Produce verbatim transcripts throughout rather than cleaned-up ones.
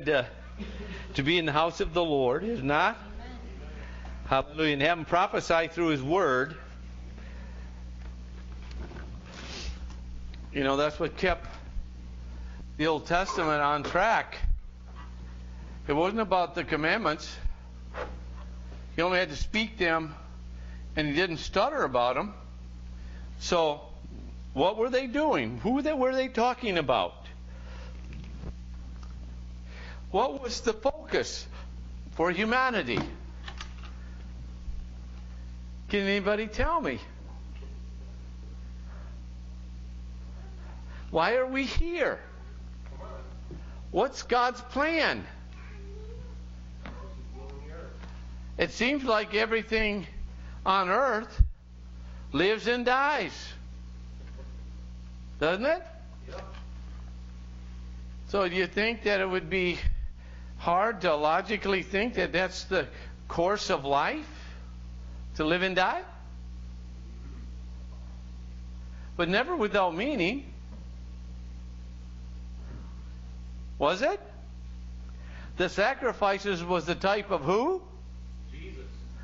to, to be in the house of the Lord, is not? Hallelujah. And have him prophesy through his word. You know, that's what kept the Old Testament on track. It wasn't about the commandments. He only had to speak them, and he didn't stutter about them. So, what were they doing? Who were they talking about? What was the focus for humanity? Can anybody tell me? Why are we here? What's God's plan? It seems like everything on earth lives and dies. Doesn't it? Yep. So do you think that it would be hard to logically think that that's the course of life? To live and die? But never without meaning. Was it? The sacrifices was the type of who? Jesus.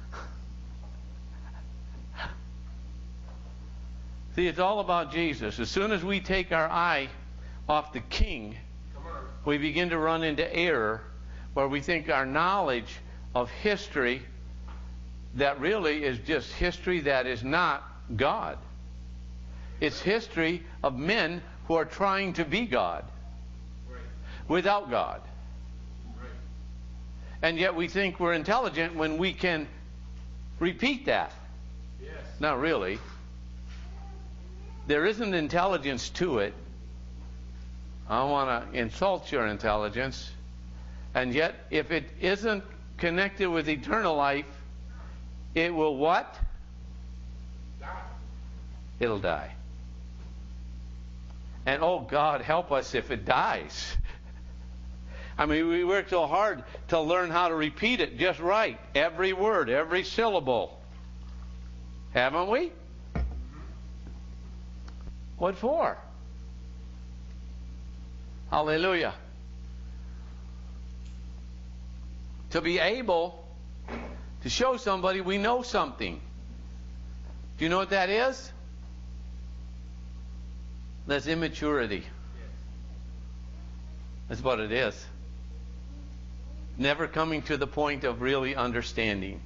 See, it's all about Jesus. As soon as we take our eye off the King, we begin to run into error where we think our knowledge of history that really is just history that is not God. It's history of men who are trying to be God Right. without God. Right. And yet we think we're intelligent when we can repeat that. Yes. Not really. There isn't intelligence to it. I don't want to insult your intelligence. And yet, if it isn't connected with eternal life, it will what? Die. It'll die. And oh God, help us if it dies. I mean, we work so hard to learn how to repeat it just right. Every word, every syllable. Haven't we? What for? Hallelujah. To be able to show somebody we know something. Do you know what that is? That's immaturity. That's what it is. Never coming to the point of really understanding.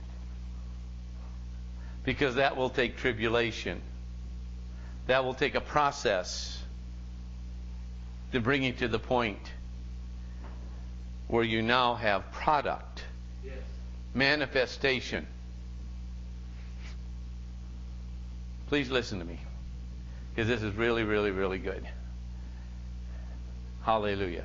Because that will take tribulation. That will take a process to bring you to the point where you now have product. Yes. Manifestation. Please listen to me, because this is really, really, really good. Hallelujah.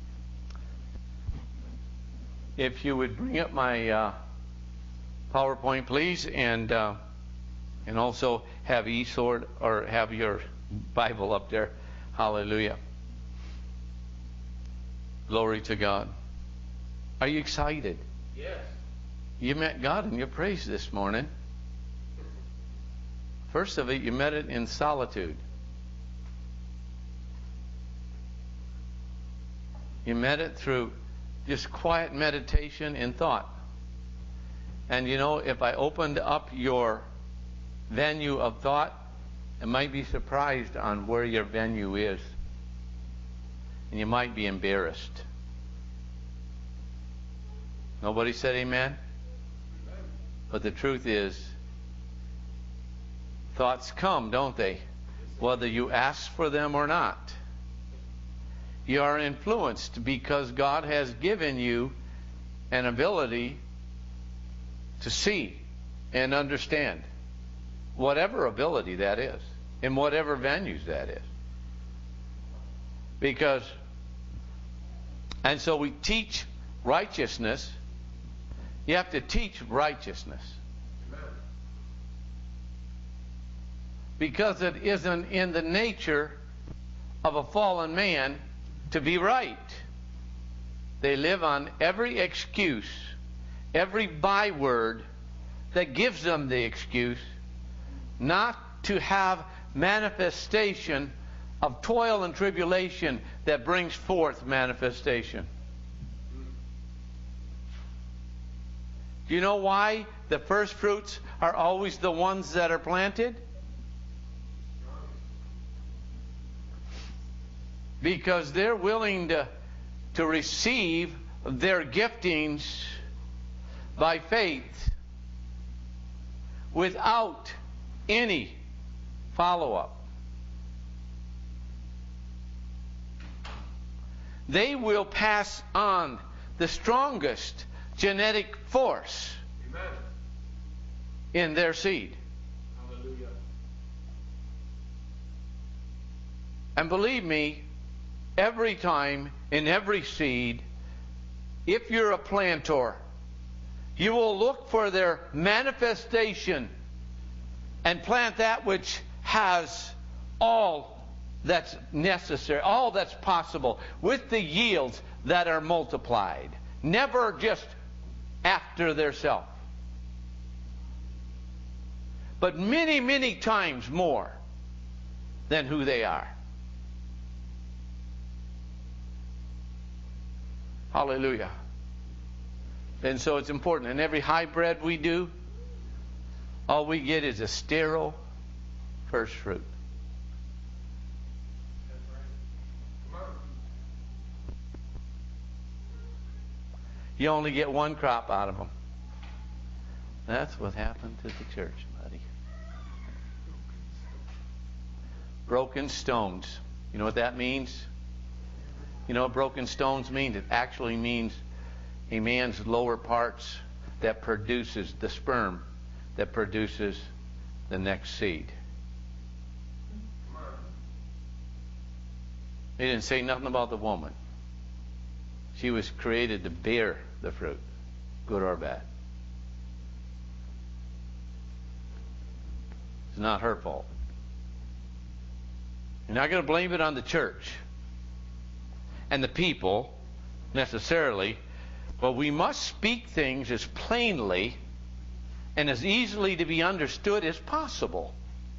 If you would bring up my uh, PowerPoint, please, and uh, and also have eSword or have your Bible up there. Hallelujah. Glory to God. Are you excited? Yes. You met God in your praise this morning. First of it, you met it in solitude. You met it through just quiet meditation and thought. And you know, if I opened up your venue of thought, you might be surprised on where your venue is. And you might be embarrassed. Nobody said amen? But the truth is, thoughts come, don't they? Whether you ask for them or not. You are influenced because God has given you an ability to see and understand. Whatever ability that is. In whatever venues that is. Because, and so we teach righteousness. You have to teach righteousness. Because it isn't in the nature of a fallen man to be right. They live on every excuse, every byword that gives them the excuse not to have manifestation of toil and tribulation that brings forth manifestation. Mm-hmm. Do you know why the first fruits are always the ones that are planted? Because they're willing to, to receive their giftings by faith without any follow-up. They will pass on the strongest genetic force Amen. in their seed. Hallelujah. And believe me, every time in every seed, if you're a planter, you will look for their manifestation and plant that which has all that's necessary, all that's possible, with the yields that are multiplied. Never just after their self, but many, many times more than who they are. Hallelujah. And so it's important. And every hybrid we do, all we get is a sterile first fruit. That's right. Come on. You only get one crop out of them. That's what happened to the church, buddy. Broken stones. You know what that means? You know what broken stones means? It actually means a man's lower parts that produces the sperm that produces the next seed. Come on. He didn't say nothing about the woman. She was created to bear the fruit, good or bad. It's not her fault. You're not going to blame it on the church and the people necessarily, but we must speak things as plainly and as easily to be understood as possible.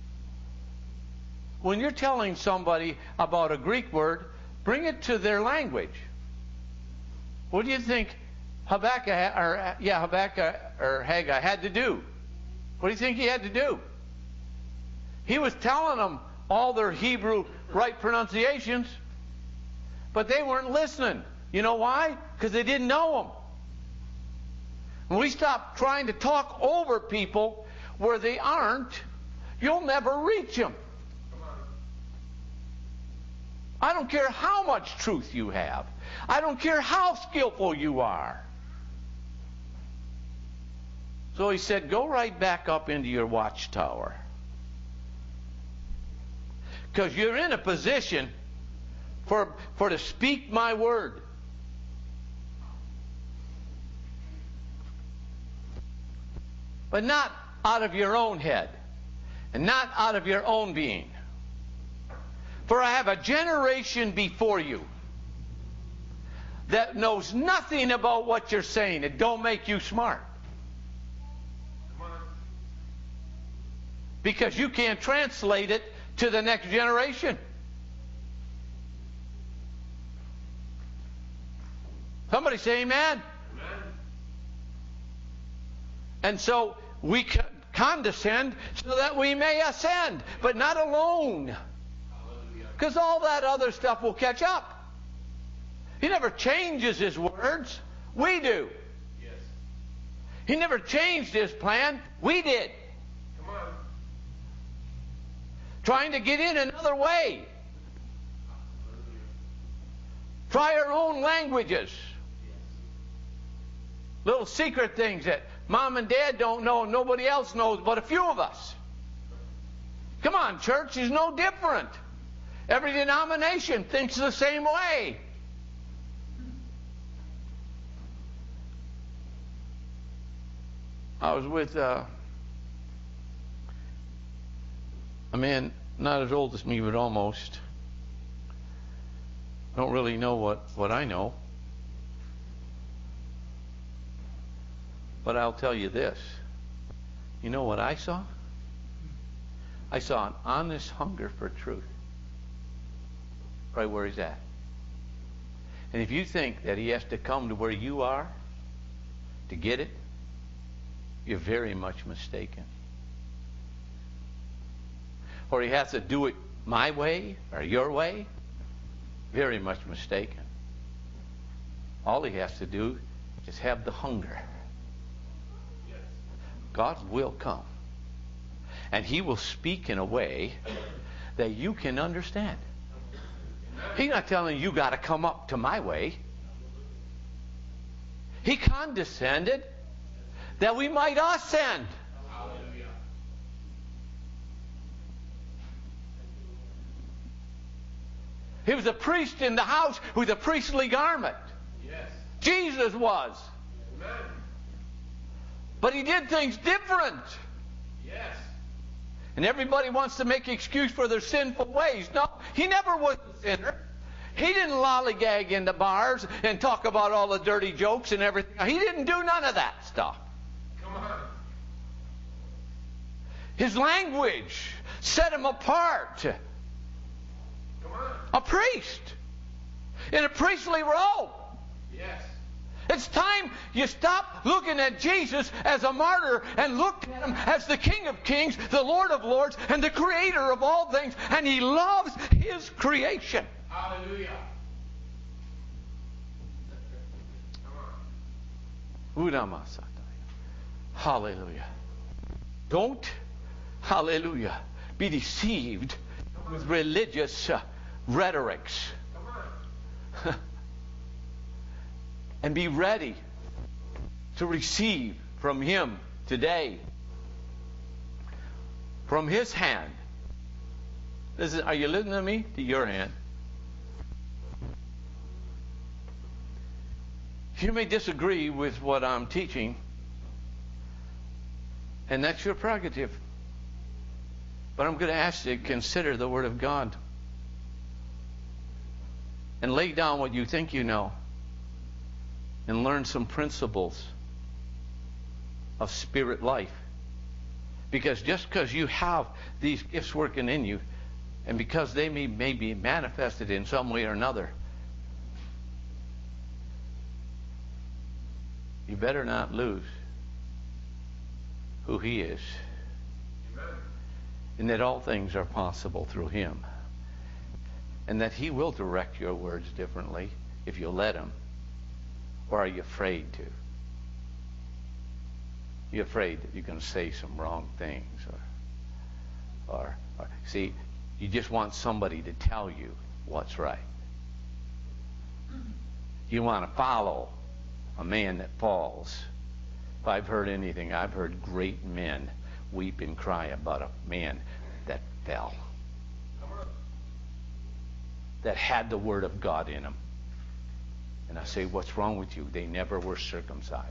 When you're telling somebody about a Greek word, bring it to their language. What do you think Habakkuk or yeah Habakkuk or Haggai had to do? What do you think he had to do? He was telling them all their Hebrew right pronunciations, but they weren't listening. You know why? Because they didn't know them. When we stop trying to talk over people where they aren't, you'll never reach them. Come on. I don't care how much truth you have. I don't care how skillful you are. So he said, go right back up into your watchtower. Because you're in a position for, for to speak my word. But not out of your own head. And not out of your own being. For I have a generation before you that knows nothing about what you're saying. It don't make you smart. Come on. Because you can't translate it to the next generation. Somebody say amen. Amen. And so we condescend so that we may ascend, but not alone. Hallelujah. Because all that other stuff will catch up. He never changes his words. We do. Yes. He never changed his plan. We did. Come on. Trying to get in another way. Try our own languages. Little secret things that mom and dad don't know and nobody else knows but a few of us. Come on, church is no different. Every denomination thinks the same way. I was with uh, a man not as old as me, but almost. Don't really know what, what I know. But I'll tell you this. You know what I saw? I saw an honest hunger for truth. Right where he's at. And if you think that he has to come to where you are to get it, you're very much mistaken. Or he has to do it my way or your way, very much mistaken. All he has to do is have the hunger. Yes. God will come. And he will speak in a way that you can understand. He's not telling you, you got to come up to my way. He condescended that we might ascend. Hallelujah. He was a priest in the house with a priestly garment. Yes. Jesus was. Amen. But he did things different. Yes. And everybody wants to make excuse for their sinful ways. No, he never was a sinner. He didn't lollygag into bars and talk about all the dirty jokes and everything. He didn't do none of that stuff. Come on. His language set him apart. Come on. A priest in a priestly robe. Yes. It's time you stop looking at Jesus as a martyr and look at him as the King of Kings, the Lord of Lords, and the Creator of all things. And he loves his creation. Hallelujah. Come on. Udamasataya. Hallelujah. Don't, hallelujah, be deceived with religious uh, rhetorics. Come on. And be ready to receive from him today, from his hand. This is, are you listening to me? To your hand. You may disagree with what I'm teaching, and that's your prerogative. But I'm going to ask you to consider the Word of God and lay down what you think you know and learn some principles of spirit life. Because just because you have these gifts working in you, and because they may, may be manifested in some way or another, you better not lose who he is. Amen. And that all things are possible through him. And that he will direct your words differently if you let him. Or are you afraid to? You're afraid that you're going to say some wrong things. Or, or, or see, you just want somebody to tell you what's right. You want to follow a man that falls. If I've heard anything, I've heard great men weep and cry about a man that fell. Come on. That had the Word of God in him. And I say, what's wrong with you? They never were circumcised.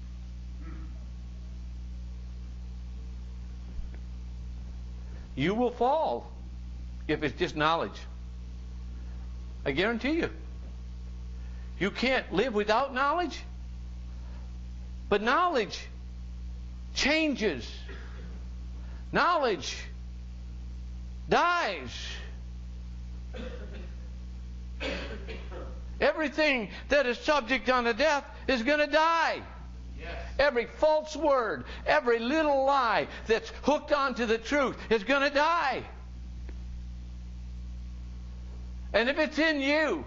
You will fall if it's just knowledge. I guarantee you. You can't live without knowledge. But knowledge changes. Knowledge dies. Everything that is subject unto death is going to die. Yes. Every false word, every little lie that's hooked onto the truth is going to die. And if it's in you,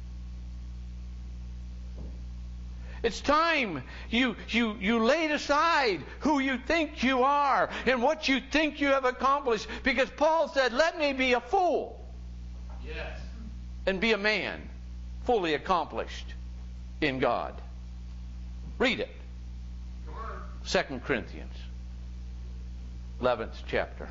it's time you, you, you laid aside who you think you are and what you think you have accomplished. Because Paul said, let me be a fool Yes. and be a man fully accomplished in God. Read it. Come on. Second Corinthians, eleventh chapter.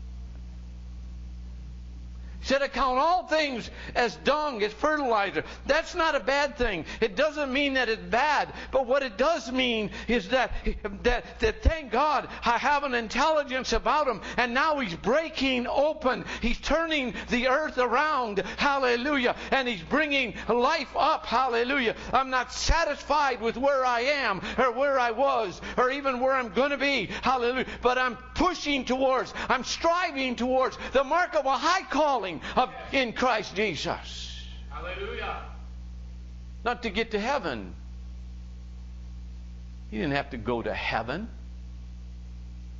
He said, account all things as dung, as fertilizer. That's not a bad thing. It doesn't mean that it's bad. But what it does mean is that, that, that thank God, I have an intelligence about him. And now he's breaking open. He's turning the earth around. Hallelujah. And he's bringing life up. Hallelujah. I'm not satisfied with where I am or where I was or even where I'm going to be. Hallelujah. But I'm pushing towards, I'm striving towards the mark of a high calling of in Christ Jesus. Hallelujah. Not to get to heaven. He didn't have to go to heaven.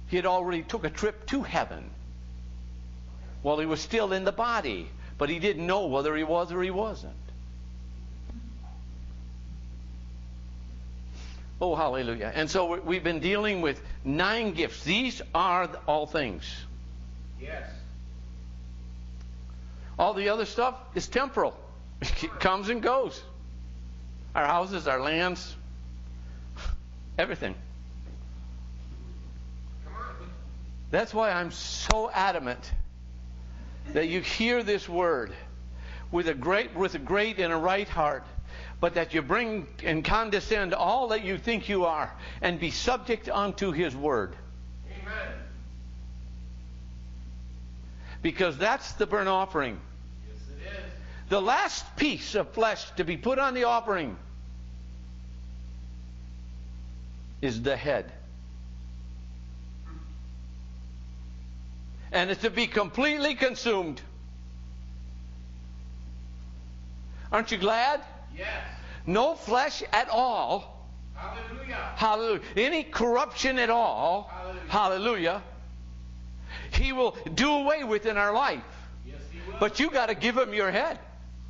He had already took a trip to heaven. Well, he was still in the body, but he didn't know whether he was or he wasn't. Oh, hallelujah. And so we've been dealing with nine gifts. These are all things. Yes. All the other stuff is temporal. It comes and goes. Our houses, our lands, everything. That's why I'm so adamant that you hear this word with a great, with a great and a right heart, but that you bring and condescend all that you think you are and be subject unto His word. Amen. Because that's the burnt offering. Yes, it is. The last piece of flesh to be put on the offering is the head. And it's to be completely consumed. Aren't you glad? Yes. No flesh at all. Hallelujah. Hallelujah. Any corruption at all. Hallelujah. Hallelujah. He will do away with in our life. Yes, He will. But you got to give Him your head.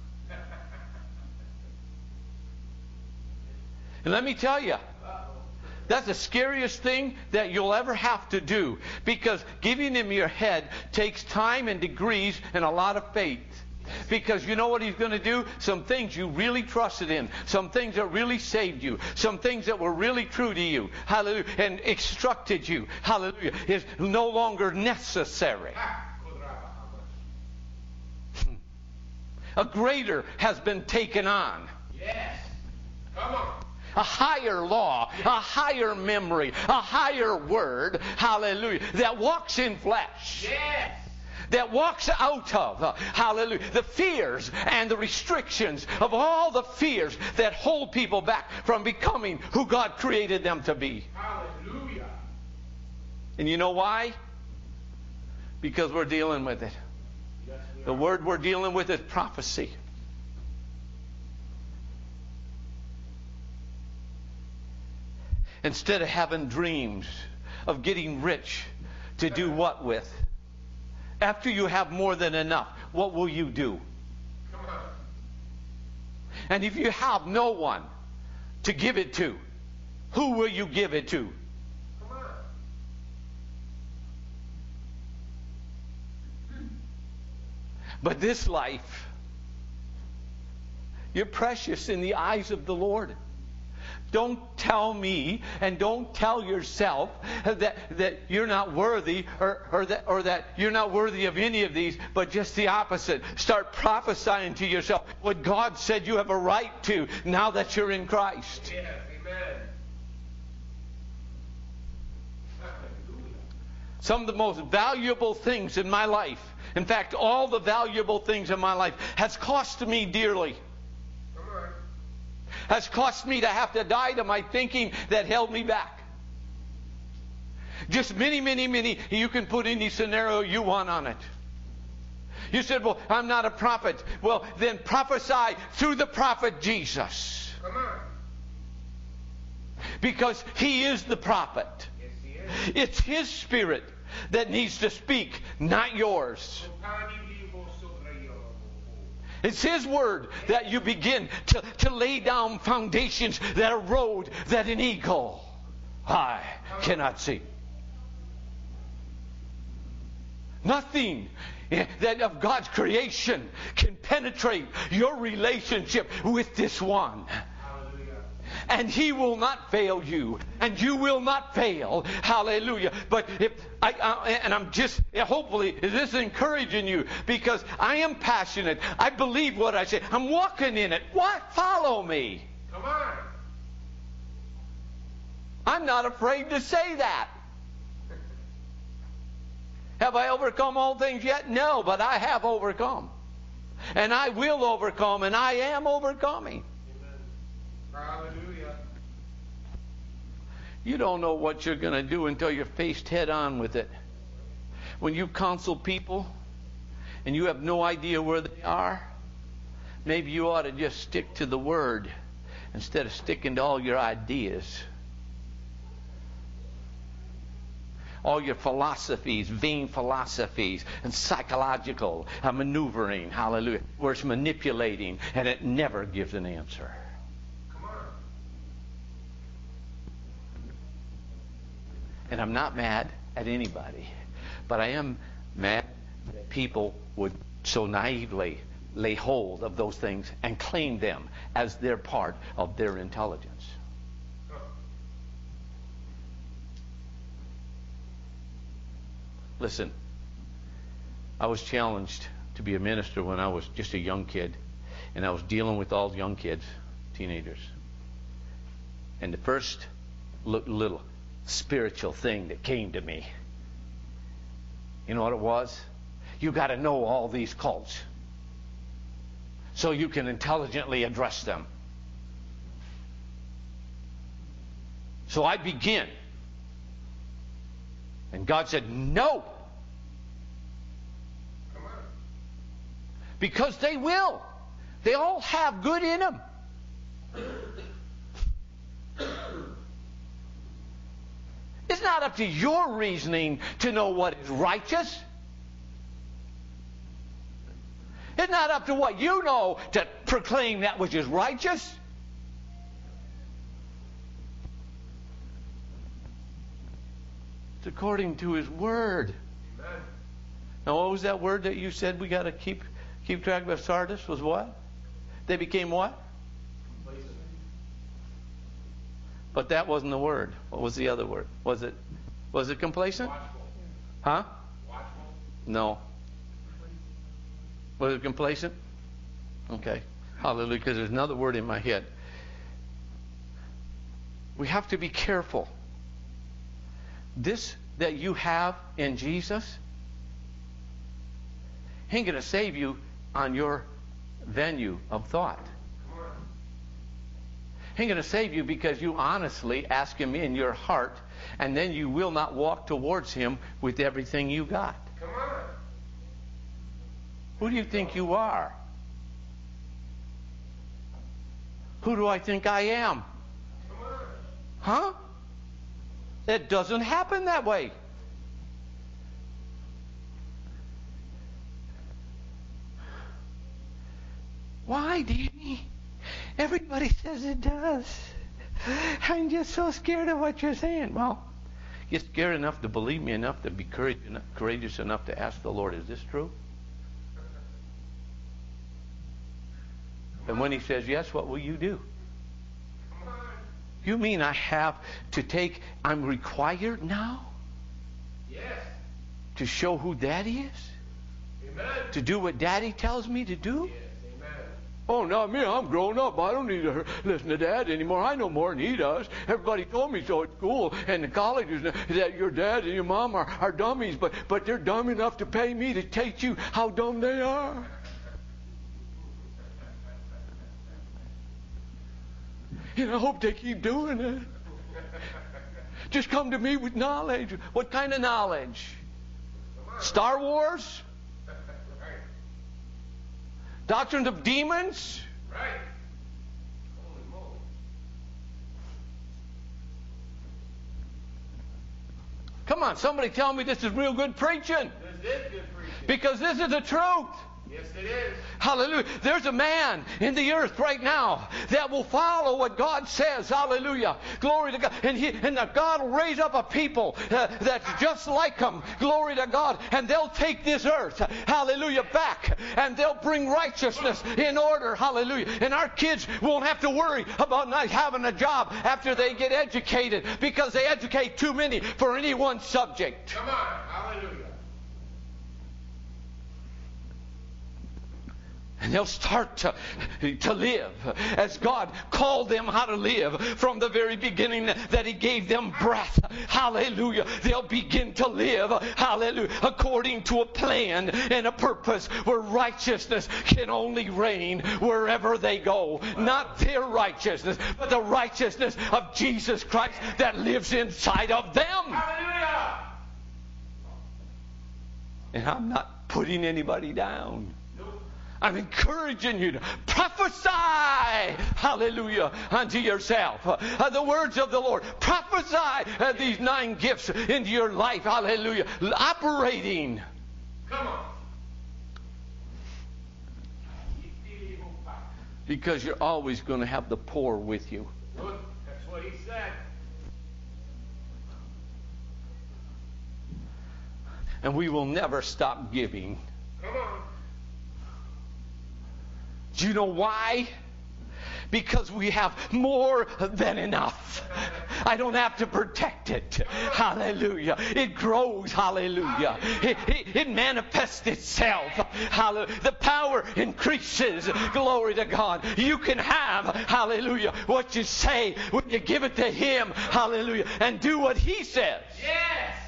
And let me tell you, that's the scariest thing that you'll ever have to do. Because giving Him your head takes time and degrees and a lot of faith. Because you know what He's going to do? Some things you really trusted in. Some things that really saved you. Some things that were really true to you. Hallelujah. And instructed you. Hallelujah. Is no longer necessary. A greater has been taken on. Yes. Come on. A higher law, a higher memory, a higher word, hallelujah, that walks in flesh. Yes. That walks out of, uh, hallelujah, the fears and the restrictions of all the fears that hold people back from becoming who God created them to be. Hallelujah. And you know why? Because we're dealing with it. Yes, we The are. word we're dealing with is prophecy. Instead of having dreams of getting rich, to do what with? After you have more than enough, what will you do? Come on. And if you have no one to give it to, who will you give it to? Come on. But this life, you're precious in the eyes of the Lord. Don't tell me and don't tell yourself that, that you're not worthy or, or, that, or that you're not worthy of any of these, but just the opposite. Start prophesying to yourself what God said you have a right to now that you're in Christ. Yes. Amen. Hallelujah. Some of the most valuable things in my life, in fact, all the valuable things in my life, has cost me dearly. Come on. Has cost me to have to die to my thinking that held me back. Just many, many, many. You can put any scenario you want on it. You said, well, I'm not a prophet. Well, then prophesy through the prophet Jesus. Come on. Because He is the prophet. Yes, He is. It's His Spirit that needs to speak, not yours. It's His word that you begin to, to lay down foundations that a road that an eagle eye cannot see. Nothing that of God's creation can penetrate your relationship with this one. And He will not fail you, and you will not fail. Hallelujah. But if I, I and I'm just hopefully this is encouraging you, because I am passionate. I believe what I say. I'm walking in it. What? Follow me. Come on. I'm not afraid to say that. Have I overcome all things yet? No, but I have overcome. And I will overcome, and I am overcoming. Hallelujah. You don't know what you're going to do until you're faced head on with it. When you counsel people and you have no idea where they are, maybe you ought to just stick to the Word instead of sticking to all your ideas. all your philosophies, vain philosophies, and psychological uh, maneuvering, hallelujah, where it's manipulating, and it never gives an answer. Come on. And I'm not mad at anybody, but I am mad that people would so naively lay hold of those things and claim them as their part of their intelligence. Listen, I was challenged to be a minister when I was just a young kid, and I was dealing with all young kids, teenagers. And the first little spiritual thing that came to me, you know what it was? You got to know all these cults so you can intelligently address them. So I begin. And God said, no. Come on. Because they will. They all have good in them. It's not up to your reasoning to know what is righteous. It's not up to what you know to proclaim that which is righteous. It's according to His Word. Amen. Now, what was that word that you said we got to keep keep track of? Sardis was what? They became what? Complacent. But that wasn't the word. What was the other word? Was it was it complacent? Watchful. Huh? Watchful. No. Was it complacent? Okay. Hallelujah, because there's another word in my head. We have to be careful. This that you have in Jesus ain't going to save you on your venue of thought. Come on. Ain't going to save you because you honestly ask Him in your heart, and then you will not walk towards Him with everything you got. Come on. Who do you think you are? Who do I think I am? Come on. Huh? It doesn't happen that way. Why, Danny? Everybody says it does. I'm just so scared of what you're saying. Well, you're scared enough to believe me enough to be courage enough, courageous enough to ask the Lord, is this true? And when He says yes, what will you do? Come on. You mean I have to take, I'm required now Yes. to show who Daddy is? Amen. To do what Daddy tells me to do? Yes. Amen. Oh, not me. I'm grown up. I don't need to listen to Dad anymore. I know more than he does. Everybody told me so at school and in colleges that your dad and your mom are, are dummies, but, but they're dumb enough to pay me to teach you how dumb they are. And I hope they keep doing it. Just come to me with knowledge. What kind of knowledge? Star Wars? Right. Doctrines of demons? Right. Holy moly. Come on, somebody tell me this is real good preaching. This is good preaching. Because this is the truth. Yes, it is. Hallelujah. There's a man in the earth right now that will follow what God says. Hallelujah. Glory to God. And, he, and God will raise up a people uh, that's just like him. Glory to God. And they'll take this earth, hallelujah, back. And they'll bring righteousness in order. Hallelujah. And our kids won't have to worry about not having a job after they get educated, because they educate too many for any one subject. Come on. Hallelujah. And they'll start to, to live as God called them how to live from the very beginning that He gave them breath. Hallelujah. They'll begin to live, hallelujah, according to a plan and a purpose where righteousness can only reign wherever they go. Not their righteousness, but the righteousness of Jesus Christ that lives inside of them. Hallelujah. And I'm not putting anybody down. Nope. I'm encouraging you to prophesy, hallelujah, unto yourself. Uh, the words of the Lord. Prophesy uh, these nine gifts into your life, hallelujah. Operating. Come on. Because you're always going to have the poor with you. Good. That's what he said. And we will never stop giving. Come on. Do you know why? Because we have more than enough. I don't have to protect it. Hallelujah. It grows. Hallelujah. It, it, it manifests itself. Hallelujah. The power increases. Glory to God. You can have, hallelujah, what you say when you give it to Him. Hallelujah. And do what He says. Yes.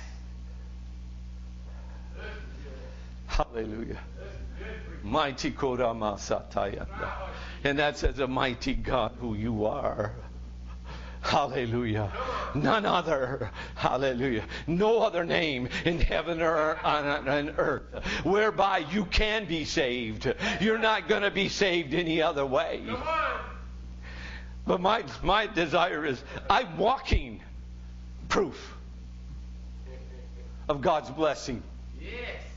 Hallelujah. Mighty Kodama Satayanda. And that says a mighty God who you are. Hallelujah. None other. Hallelujah. No other name in heaven or on, on earth whereby you can be saved. You're not going to be saved any other way. Come on. But my, my desire is I'm walking proof of God's blessing. Yes.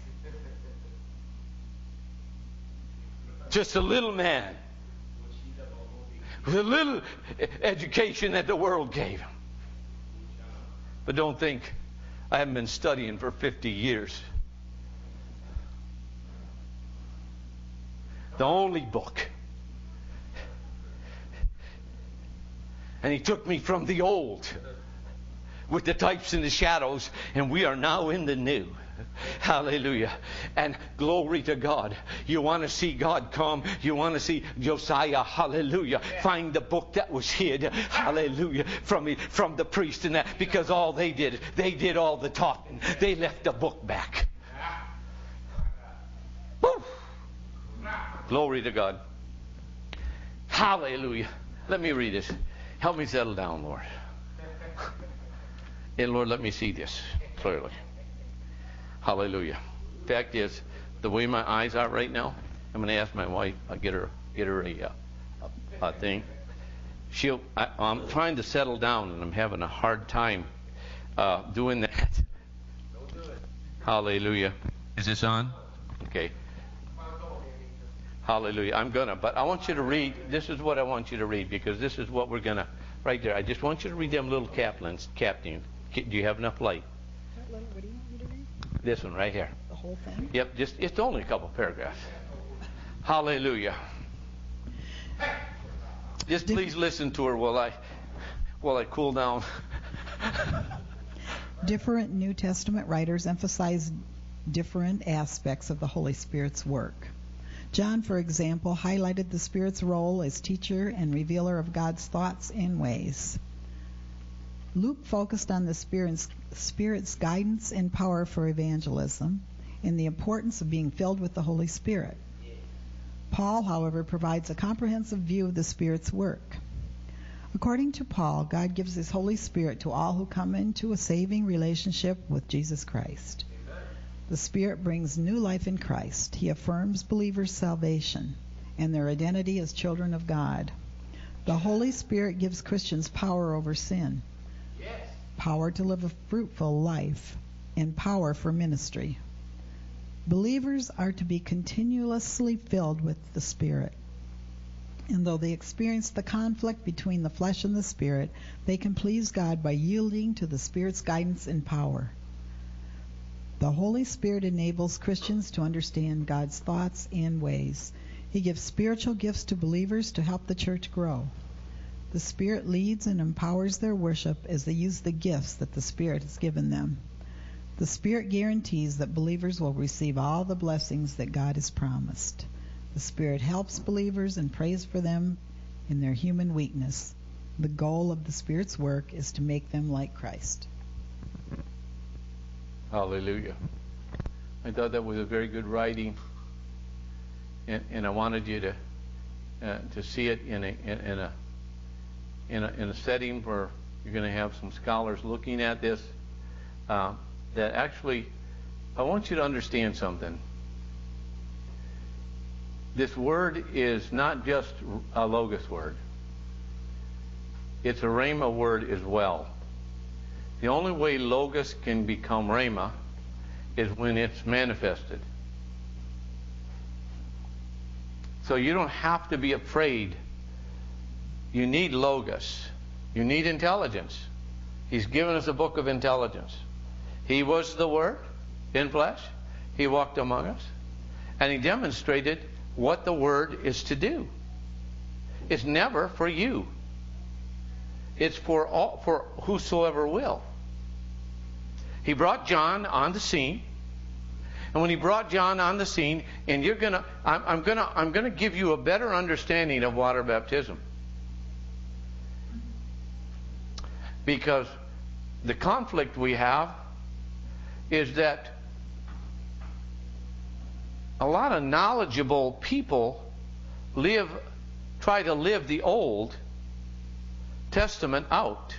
Just a little man with a little education that the world gave him. But don't think I haven't been studying for fifty years. The only book. And He took me from the old with the types and the shadows, and we are now in the new. Hallelujah. And glory to God. You want to see God come. You want to see Josiah. Hallelujah. Find the book that was hid. Hallelujah. From, from the priest and that. Because all they did, they did all the talking. They left the book back. Woo. Glory to God. Hallelujah. Let me read this. Help me settle down, Lord. And Lord, let me see this clearly. Hallelujah. Fact is, the way my eyes are right now, I'm going to ask my wife. I'll get her, get her a, a, a thing. She'll. I, I'm trying to settle down, and I'm having a hard time uh, doing that. Hallelujah. Is this on? Okay. Hallelujah. I'm gonna, but I want you to read. This is what I want you to read because this is what we're gonna. Right there. I just want you to read them little caplins, captain. Do you have enough light? What do you want me to read? This one right here. The whole thing? Yep, just it's only a couple paragraphs. Hallelujah. Just please listen to her while I while I cool down. Different New Testament writers emphasize different aspects of the Holy Spirit's work. John, for example, highlighted the Spirit's role as teacher and revealer of God's thoughts and ways. Luke focused on the Spirit's, Spirit's guidance and power for evangelism and the importance of being filled with the Holy Spirit. Paul, however, provides a comprehensive view of the Spirit's work. According to Paul, God gives His Holy Spirit to all who come into a saving relationship with Jesus Christ. The Spirit brings new life in Christ. He affirms believers' salvation and their identity as children of God. The Holy Spirit gives Christians power over sin, power to live a fruitful life, and power for ministry. Believers are to be continuously filled with the Spirit. And though they experience the conflict between the flesh and the Spirit, they can please God by yielding to the Spirit's guidance and power. The Holy Spirit enables Christians to understand God's thoughts and ways. He gives spiritual gifts to believers to help the church grow. The Spirit leads and empowers their worship as they use the gifts that the Spirit has given them. The Spirit guarantees that believers will receive all the blessings that God has promised. The Spirit helps believers and prays for them in their human weakness. The goal of the Spirit's work is to make them like Christ. Hallelujah. I thought that was a very good writing, and, and I wanted you to uh, to see it in a in, in a in a in a setting where you're going to have some scholars looking at this. Uh, that actually, I want you to understand something. this word is not just a logos word. It's a rhema word as well. The only way logos can become rhema is when it's manifested. So you don't have to be afraid. You need logos. You need intelligence. He's given us a book of intelligence. He was the Word in flesh. He walked among us. And He demonstrated what the Word is to do. It's never for you. It's for all, for whosoever will. He brought John on the scene. And when he brought John on the scene, and you're gonna, I'm, I'm gonna, I'm gonna give you a better understanding of water baptism, because the conflict we have is that a lot of knowledgeable people live, try to live the Old Testament out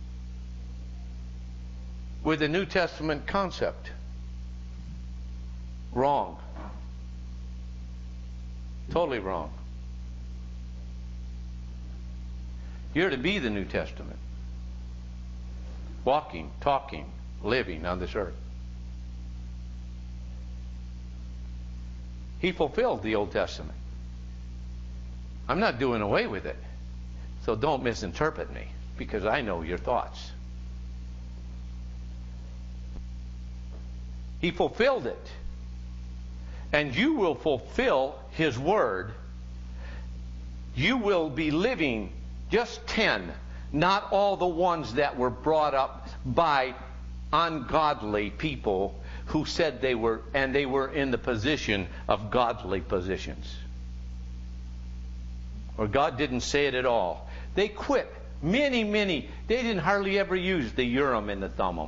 with the New Testament concept. Wrong. Totally wrong. You're to be the New Testament. Walking, talking, living on this earth. He fulfilled the Old Testament. I'm not doing away with it. So don't misinterpret me, because I know your thoughts. He fulfilled it. And you will fulfill His Word. You will be living just ten, not all the ones that were brought up by ungodly people who said they were, and they were in the position of godly positions. Or God didn't say it at all. They quit. Many, many. They didn't hardly ever use the Urim and the Thummim.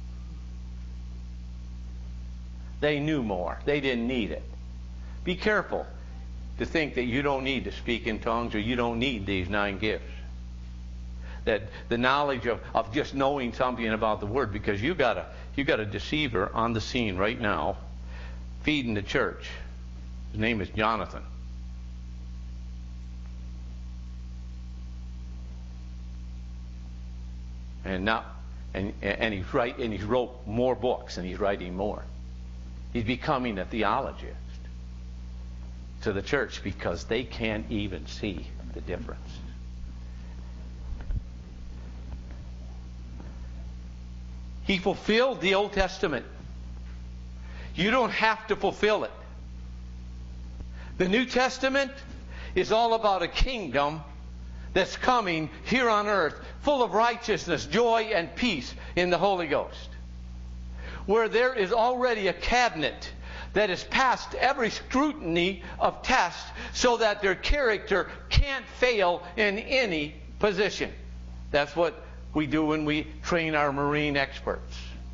They knew more. They didn't need it. Be careful to think that you don't need to speak in tongues, or you don't need these nine gifts. That the knowledge of, of just knowing something about the Word, because you got a you got a deceiver on the scene right now, feeding the church. His name is Jonathan. And now, and and he's write and he's wrote more books, and he's writing more. He's becoming a theologist to the church because they can't even see the difference. He fulfilled the Old Testament. You don't have to fulfill it. The New Testament is all about a kingdom that's coming here on earth, full of righteousness, joy, and peace in the Holy Ghost, where there is already a cabinet that has passed every scrutiny of tests so that their character can't fail in any position. That's what we do when we train our Marine experts,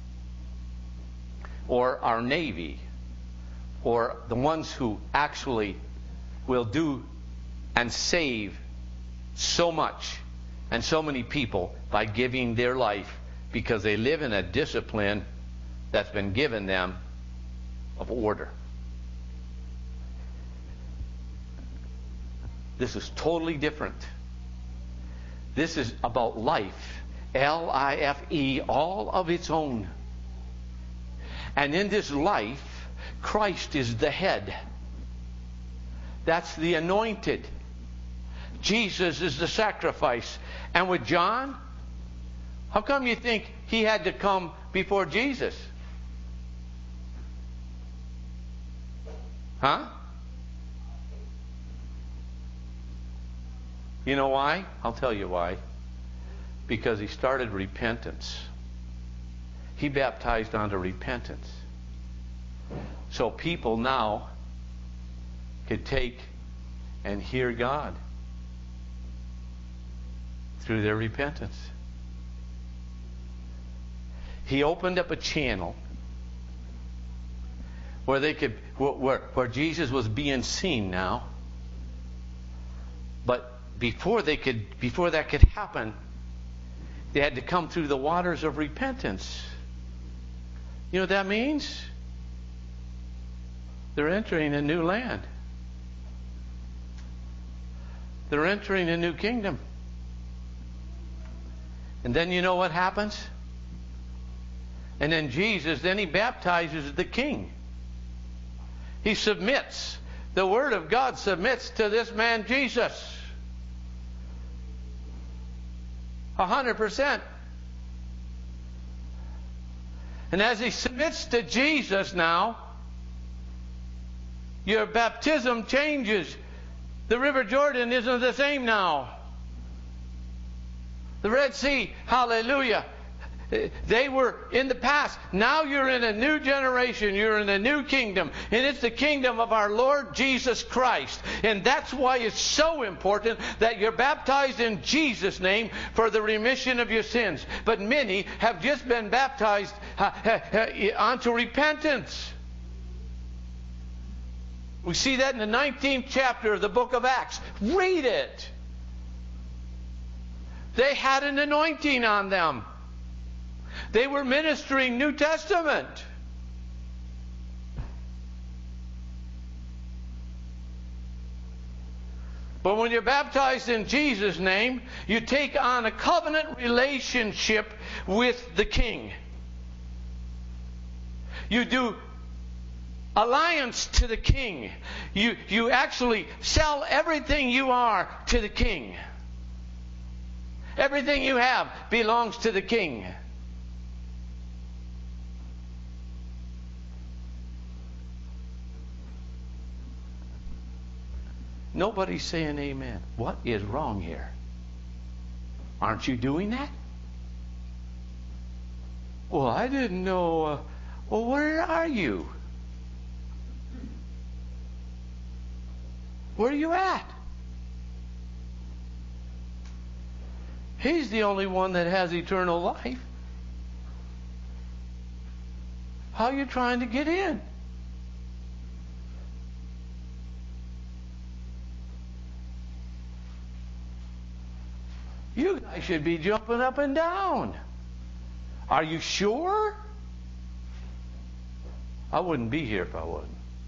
or our Navy, or the ones who actually will do and save so much and so many people by giving their life, because they live in a discipline that's been given them of order. This is totally different. This is about life. L I F E, all of its own. And in this life, Christ is the head. That's the anointed. Jesus is the sacrifice. And with John, how come you think he had to come before Jesus? Huh? You know why? I'll tell you why. Because he started repentance. He baptized unto repentance. So people now could take and hear God through their repentance. He opened up a channel where they could, where, where Jesus was being seen now. But before they could, before that could happen, they had to come through the waters of repentance. You know what that means? They're entering a new land. They're entering a new kingdom. And then you know what happens? And then Jesus, then he baptizes the king. He submits. The Word of God submits to this man Jesus. A hundred percent. And as he submits to Jesus now, your baptism changes. The River Jordan isn't the same now. The Red Sea, hallelujah. They were in the past. Now you're in a new generation. You're in a new kingdom. And it's the kingdom of our Lord Jesus Christ. And that's why it's so important that you're baptized in Jesus' name for the remission of your sins. But many have just been baptized uh, uh, uh, unto repentance. We see that in the nineteenth chapter of the book of Acts. Read it. They had an anointing on them. They were ministering New Testament. But when you're baptized in Jesus' name, you take on a covenant relationship with the King. You do alliance to the King. You, you actually sell everything you are to the King. Everything you have belongs to the King. Nobody's saying amen. What is wrong here? Aren't you doing that? Well, I didn't know. Uh, well, where are you? Where are you at? He's the only one that has eternal life. How are you trying to get in? You guys should be jumping up and down. Are you sure? I wouldn't be here if I wasn't.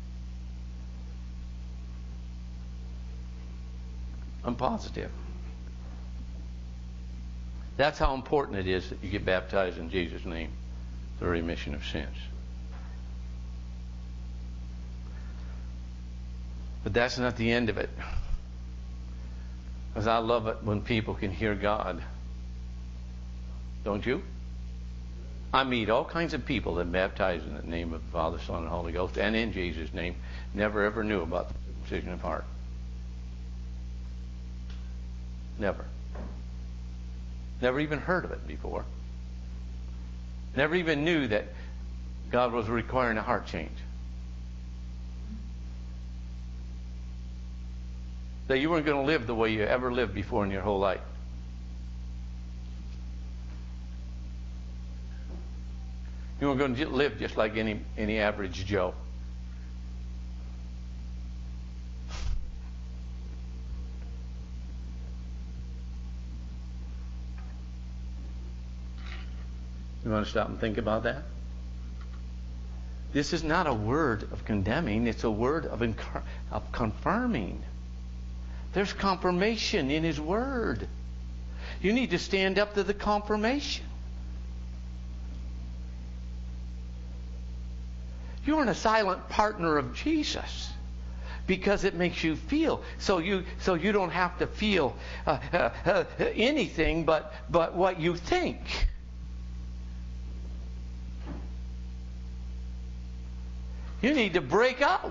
I'm positive. That's how important it is that you get baptized in Jesus' name, the remission of sins. But that's not the end of it. Because I love it when people can hear God. Don't you? I meet all kinds of people that baptize in the name of the Father, Son, and Holy Ghost, and in Jesus' name, never ever knew about the circumcision of heart. Never. Never even heard of it before. Never even knew that God was requiring a heart change. That you weren't going to live the way you ever lived before in your whole life. You weren't going to live just like any, any average Joe. You want to stop and think about that? This is not a word of condemning. It's a word of, incar- of confirming. There's confirmation in His Word. You need to stand up to the confirmation. You're a silent partner of Jesus because it makes you feel. So you so you don't have to feel uh, uh, uh, anything but but what you think. You need to break out.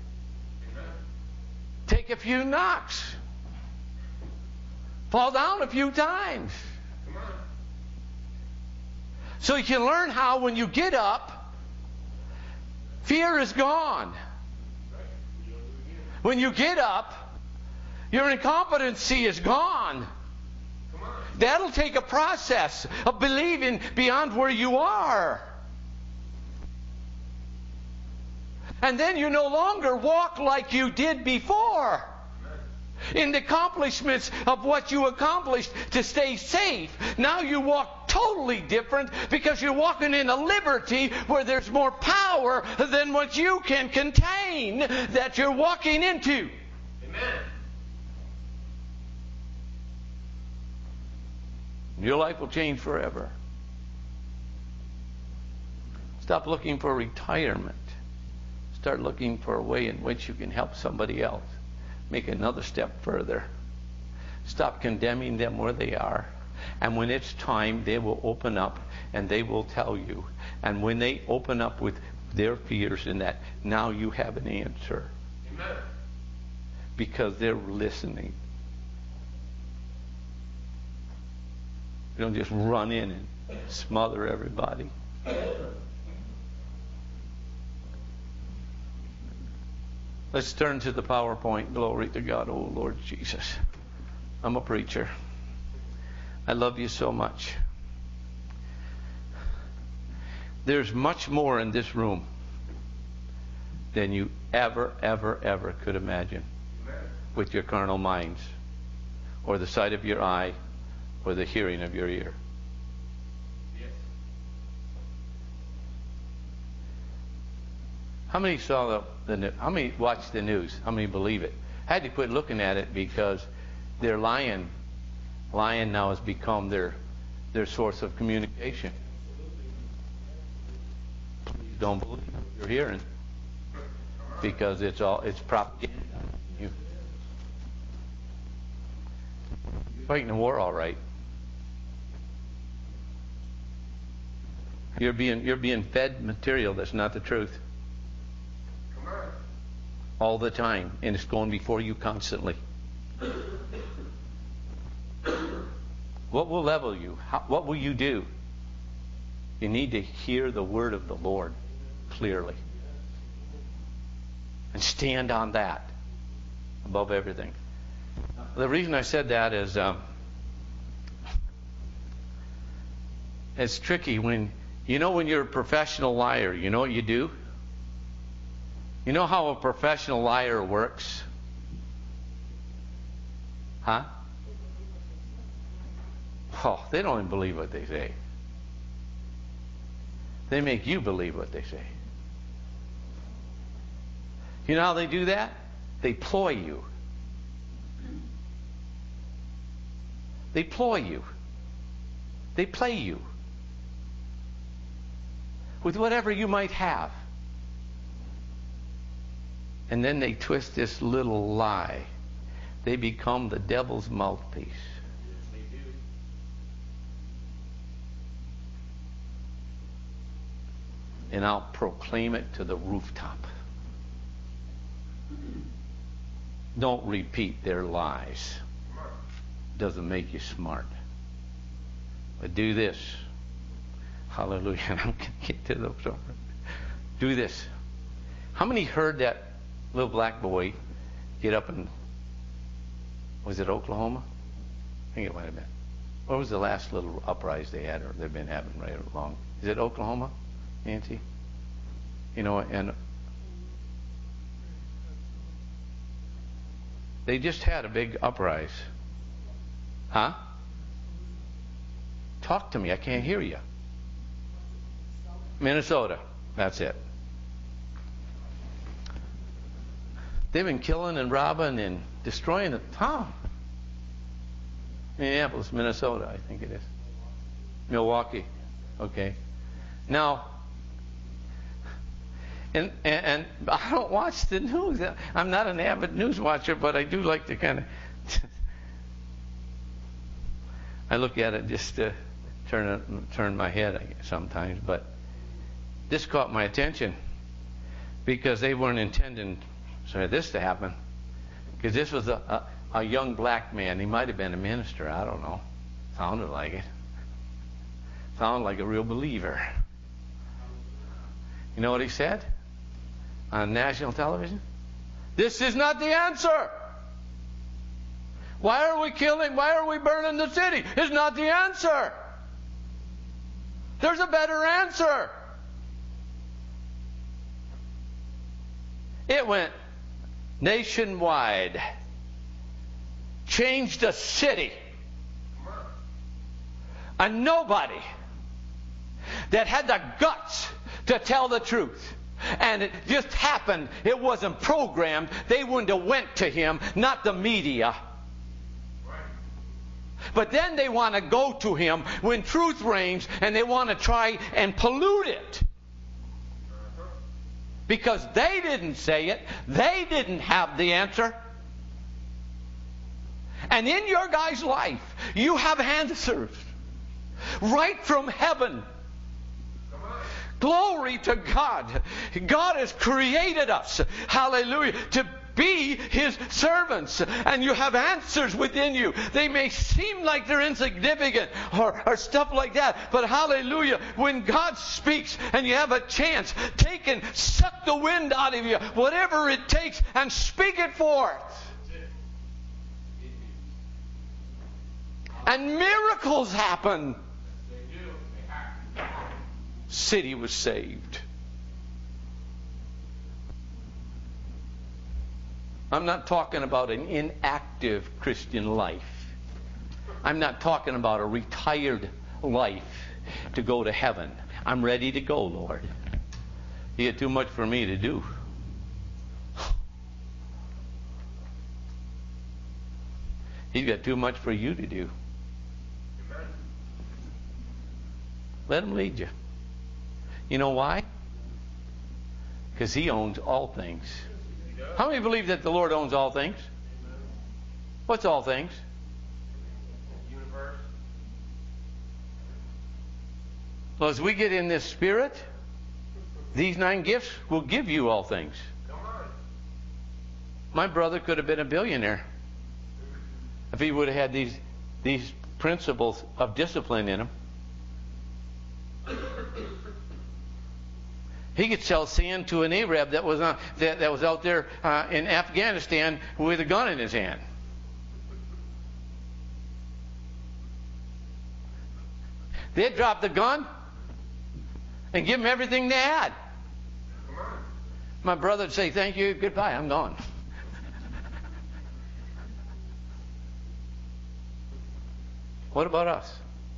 Take a few knocks. Fall down a few times. So you can learn how when you get up, fear is gone. When you get up, your incompetency is gone. That'll take a process of believing beyond where you are. And then you no longer walk like you did before in the accomplishments of what you accomplished to stay safe. Now you walk totally different because you're walking in a liberty where there's more power than what you can contain that you're walking into. Amen. Your life will change forever. Stop looking for retirement. Start looking for a way in which you can help somebody else make another step further. Stop condemning them where they are. And when it's time, they will open up and they will tell you. And when they open up with their fears in that, now you have an answer. Amen. Because they're listening. You don't just run in and smother everybody. Let's turn to the PowerPoint. Glory to God, oh Lord Jesus. I'm a preacher. I love you so much. There's much more in this room than you ever, ever, ever could imagine with your carnal minds, or the sight of your eye, or the hearing of your ear. Yes. How many saw the, the how many watched the news? How many believe it? I had to quit looking at it because they're lying. Lying now has become their their source of communication. Please don't believe what you're hearing, because it's all it's propaganda. You, you're fighting a war, all right. You're being you're being fed material that's not the truth. Come on. All the time, and it's going before you constantly. What will level you? How, what will you do? You need to hear the word of the Lord clearly. And stand on that above everything. The reason I said that is um, it's tricky when, you know when you're a professional liar, you know what you do? You know how a professional liar works? Huh? Oh, they don't even believe what they say. They make you believe what they say. You know how they do that? They ploy you. They ploy you. They play you with whatever you might have. And then they twist this little lie. They become the devil's mouthpiece. And I'll proclaim it to the rooftop. Don't repeat their lies. Doesn't make you smart. But do this. Hallelujah. I'm going to get to those. Do this. How many heard that little black boy get up and, was it Oklahoma? I think it might have been. What was the last little uprising they had, or they've been having right along? Is it Oklahoma? Nancy? You know, and they just had a big uprising. Huh? Talk to me. I can't hear you. Minnesota. That's it. They've been killing and robbing and destroying the town. Minneapolis, Minnesota, I think it is. Milwaukee. Okay. Now, And, and, and I don't watch the news. I'm not an avid news watcher, but I do like to kind of I look at it just to turn it, turn my head sometimes. But this caught my attention because they weren't intending for this to happen. Because this was a, a, a young black man. He might have been a minister. I don't know. Sounded like it. Sounded like a real believer. You know what he said on national television? This is not the answer. Why are we killing? Why are we burning the city? It's not the answer. There's a better answer. It went nationwide. Changed a city. A nobody that had the guts to tell the truth. And it just happened. It wasn't programmed. They wouldn't have went to him, not the media. But then they want to go to Him when truth reigns, and they want to try and pollute it. Because they didn't say it. They didn't have the answer. And in your guy's life, you have answers right from heaven. Glory to God. God has created us, hallelujah, to be His servants. And you have answers within you. They may seem like they're insignificant or, or stuff like that. But hallelujah, when God speaks and you have a chance, take and suck the wind out of you, whatever it takes, and speak it forth. And miracles happen. City was saved. I'm not talking about an inactive Christian life. I'm not talking about a retired life to go to heaven. I'm ready to go, Lord. You got too much for me to do. He's got too much for you to do. Let Him lead you. You know why? Because He owns all things. How many believe that the Lord owns all things? What's all things? Universe. Well, as we get in this spirit, these nine gifts will give you all things. Come on. My brother could have been a billionaire if he would have had these these principles of discipline in him. He could sell sand to an Arab that was on, that, that was out there uh, in Afghanistan with a gun in his hand. They'd drop the gun and give him everything they had. Come on. My brother would say, "Thank you, goodbye, I'm gone." What about us?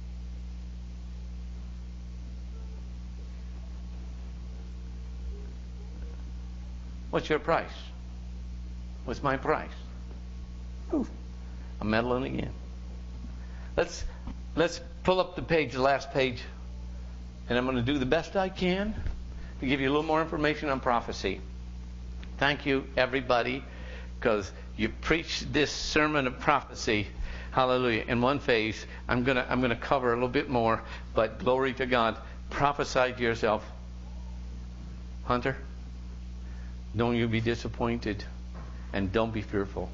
What's your price? What's my price? Ooh, I'm meddling again. Let's let's pull up the page, the last page, and I'm going to do the best I can to give you a little more information on prophecy. Thank you, everybody, because you preached this sermon of prophecy. Hallelujah. In one phase, I'm gonna I'm gonna cover a little bit more, but glory to God. Prophesy to yourself. Hunter, don't you be disappointed, and don't be fearful.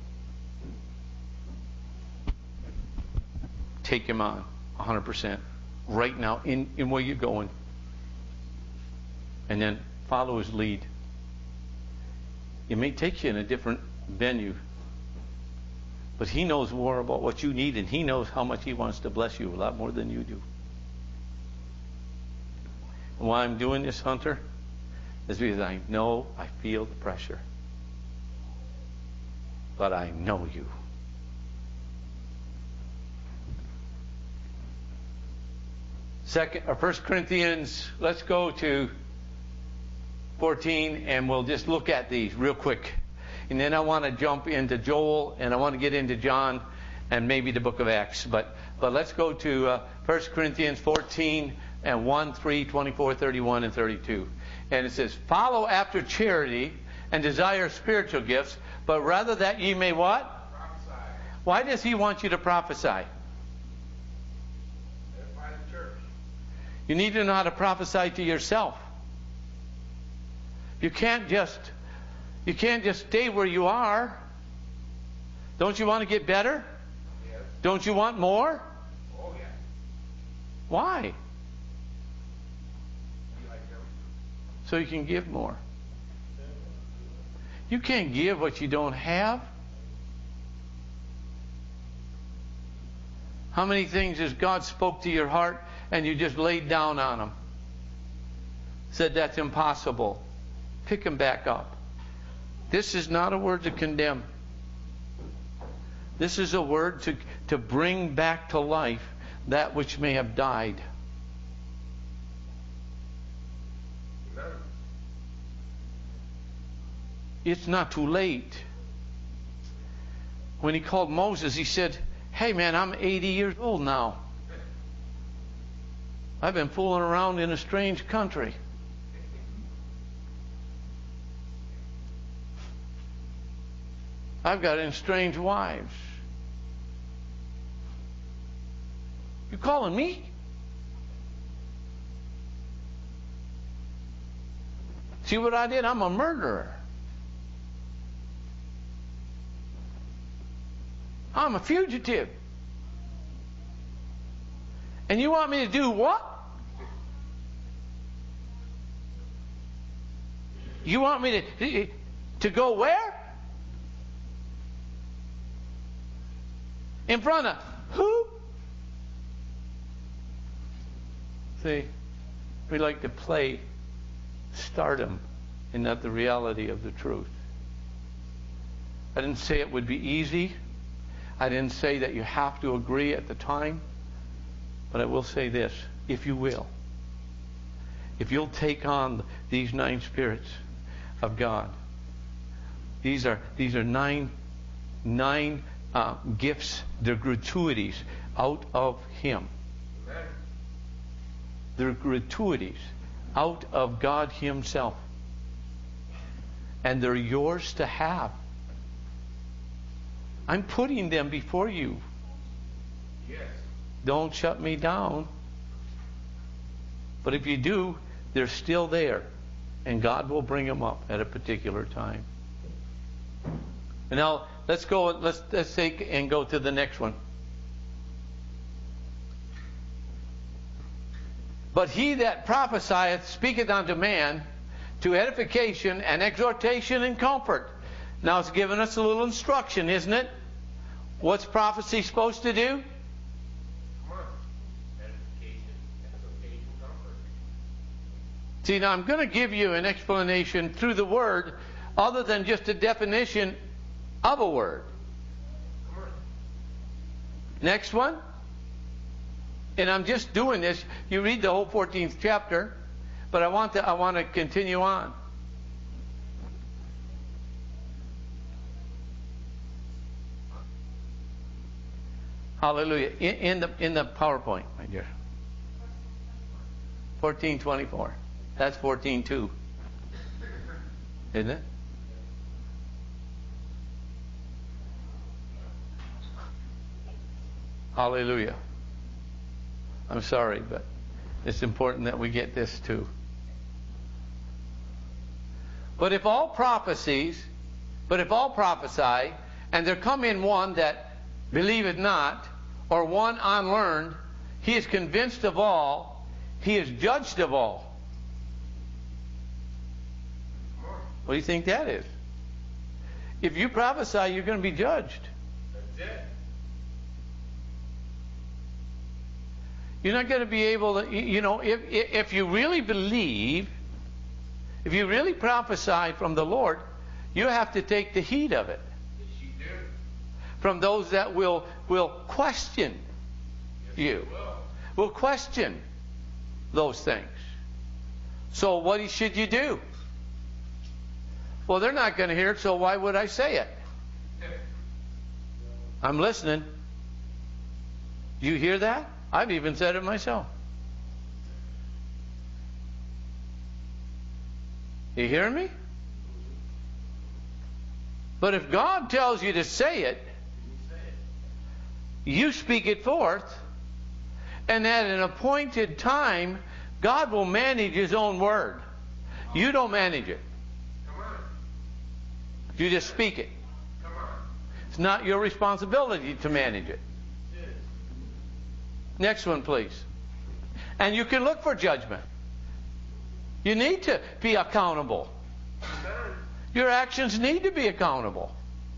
Take Him on one hundred percent right now in, in where you're going, and then follow His lead. It may take you in a different venue, but He knows more about what you need, and He knows how much He wants to bless you, a lot more than you do. And why I'm doing this, Hunter, is because I know, I feel the pressure. But I know you. Second, or First Corinthians, let's go to fourteen, and we'll just look at these real quick. And then I want to jump into Joel, and I want to get into John, and maybe the book of Acts. But but let's go to uh, First Corinthians fourteen, and one, three, twenty-four, thirty-one, and thirty-two. And it says, "Follow after charity and desire spiritual gifts, but rather that ye may" what? Prophesy. Why does He want you to prophesy? Edify the church. You need to know how to prophesy to yourself. You can't just you can't just stay where you are. Don't you want to get better? Yes. Don't you want more? Oh, yes. Why? Be like Him. So you can give more. You can't give what you don't have. How many things has God spoke to your heart and you just laid down on them? Said that's impossible. Pick them back up. This is not a word to condemn. This is a word to, to bring back to life that which may have died. Amen. It's not too late. When He called Moses, He said, Hey man, I'm eighty years old now. I've been fooling around in a strange country. I've got estranged wives. You calling me? See what I did? I'm a murderer. I'm a fugitive. And you want me to do what? You want me to to go where? In front of who? See, we like to play stardom and not the reality of the truth. I didn't say it would be easy. I didn't say that you have to agree at the time. But I will say this, if you will. If you'll take on these nine spirits of God. These are these are nine nine uh, gifts, they're gratuities out of Him. Amen. They're gratuities out of God Himself. And they're yours to have. I'm putting them before you. Yes. Don't shut me down. But if you do, they're still there. And God will bring them up at a particular time. And now let's go, let's, let's take and go to the next one. But he that prophesieth speaketh unto man to edification and exhortation and comfort. Now it's giving us a little instruction, isn't it? What's prophecy supposed to do? Come on. Edification, exhortation, comfort. See, now I'm going to give you an explanation through the word other than just a definition of a word. Come on. Next one. And I'm just doing this. You read the whole fourteenth chapter, but I want to I want to continue on. Hallelujah. In, in the in the PowerPoint, my dear. fourteen twenty-four. That's fourteen two. Isn't it? Hallelujah. I'm sorry, but it's important that we get this too. But if all prophecies, but if all prophesy, and there come in one that believeth not, or one unlearned, he is convinced of all, he is judged of all. What do you think that is? If you prophesy, you're going to be judged. That's it. You're not going to be able to, you know, if, if you really believe, if you really prophesy from the Lord, you have to take the heat of it. Yes, you do. From those that will, will question Yes, you, will. will question those things. So what should you do? Well, they're not going to hear it, so why would I say it? I'm listening. Do you hear that? I've even said it myself. You hearing me? But if God tells you to say it, you speak it forth, and at an appointed time, God will manage His own word. You don't manage it. Come on. You just speak it. Come on. It's not your responsibility to manage it. Next one, please. And you can look for judgment. You need to be accountable. Amen. Your actions need to be accountable.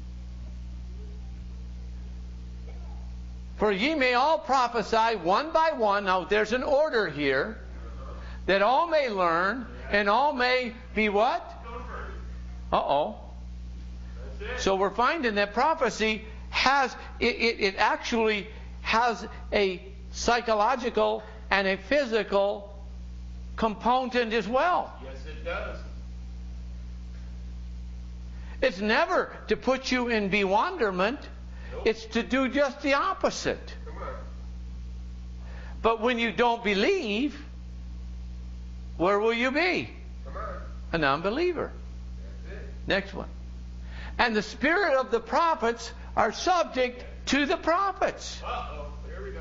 For ye may all prophesy one by one. Now there's an order here. That all may learn and all may be what? Uh-oh. That's it. So we're finding that prophecy has, it, it, it actually has a psychological and a physical component as well. Yes, it does. It's never to put you in bewilderment. Nope. It's to do just the opposite. Come on. But when you don't believe, where will you be? Come on. An unbeliever. That's it. Next one. And the spirit of the prophets are subject to the prophets. Uh-oh. Here we go.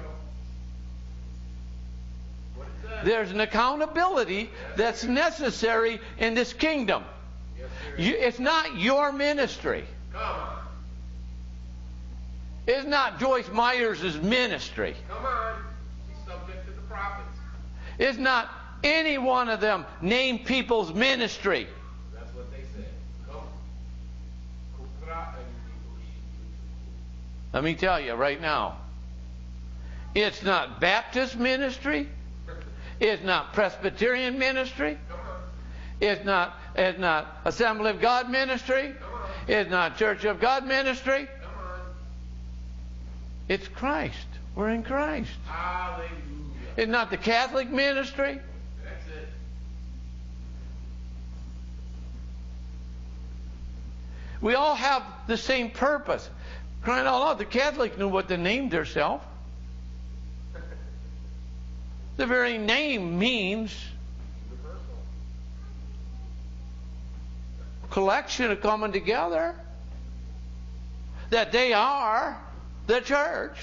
What is that? There's an accountability that's necessary in this kingdom. Yes, there is. You, it's not your ministry. Come on. It's not Joyce Myers' ministry. Come on. He's subject to the prophets. It's not any one of them named people's ministry. That's what they said. Come on. Let me tell you right now. It's not Baptist ministry. It's not Presbyterian ministry. Come on. It's not, it's not Assembly of God ministry. Come on. It's not Church of God ministry. Come on. It's Christ. We're in Christ. Hallelujah. It's not the Catholic ministry. That's it. We all have the same purpose. Crying out loud, the Catholics knew what they named themselves. The very name means Universal. collection of coming together. That they are the church.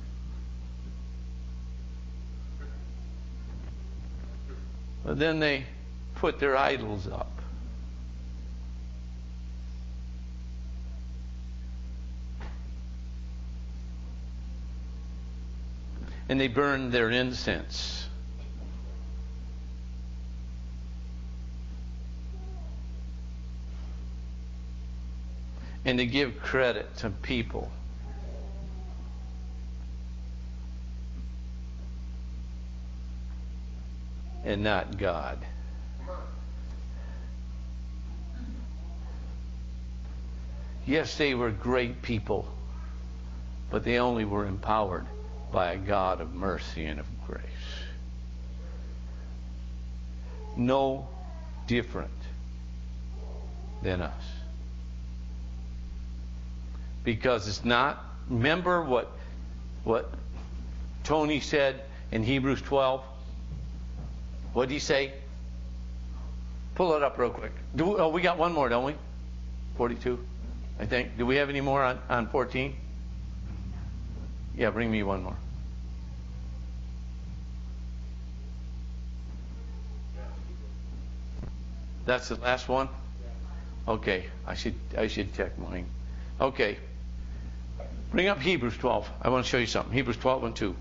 But then they put their idols up. And they burn their incense. And they give credit to people. And not God. Come on. Yes, they were great people, but they only were empowered by a God of mercy and of grace. No different than us. Because it's not, remember what what Tony said in Hebrews twelve? What did he say? Pull it up real quick. Do, oh, we got one more, don't we? forty-two, I think. Do we have any more on, on fourteen? Yeah, bring me one more. That's the last one? Okay, I should I should check mine. Okay. Bring up Hebrews twelve. I want to show you something. Hebrews twelve and two.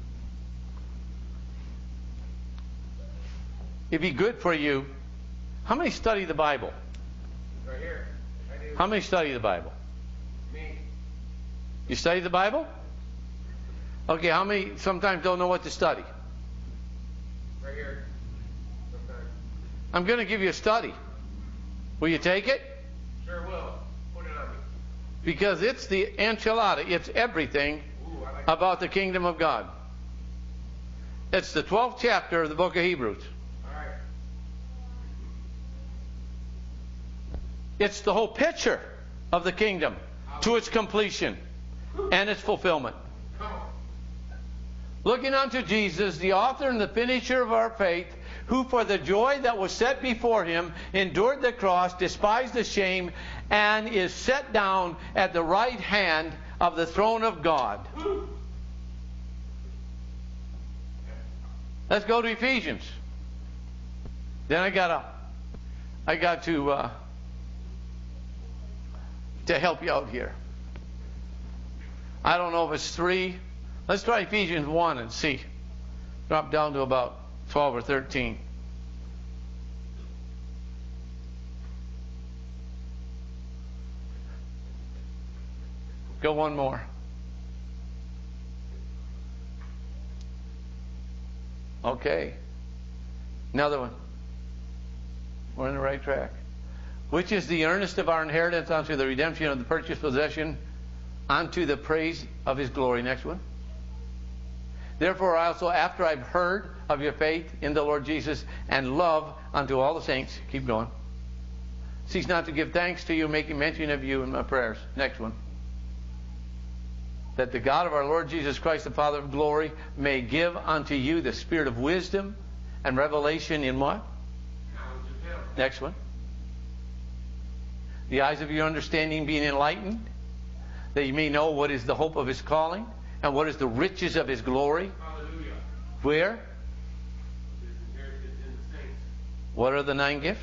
It'd be good for you. How many study the Bible? Right here. I do. How many study the Bible? Me. You study the Bible? Okay, how many sometimes don't know what to study? Right here. Sometimes. I'm going to give you a study. Will you take it? Sure will. Put it on me. Because it's the enchilada. It's everything Ooh, I like about the kingdom of God. It's the twelfth chapter of the book of Hebrews. All right. It's the whole picture of the kingdom to its completion and its fulfillment. Come on. Looking unto Jesus, the author and the finisher of our faith, who for the joy that was set before him endured the cross, despised the shame, and is set down at the right hand of the throne of God. Let's go to Ephesians. Then I gotta, I got to uh, to help you out here. I don't know if it's three. Let's try Ephesians one and see. Drop down to about twelve or thirteen. Go one more. Okay. Another one. We're on the right track. Which is the earnest of our inheritance unto the redemption of the purchased possession, unto the praise of his glory. Next one. Therefore I also, after I've heard of your faith in the Lord Jesus and love unto all the saints, keep going, cease not to give thanks to you, making mention of you in my prayers. Next one. that the God of our Lord Jesus Christ, the Father of glory, may give unto you the spirit of wisdom and revelation in what? Knowledge of Him. Next one. The eyes of your understanding being enlightened, that you may know what is the hope of His calling, and what is the riches of His glory. Hallelujah. Where? His inheritance in the saints. What are the nine gifts?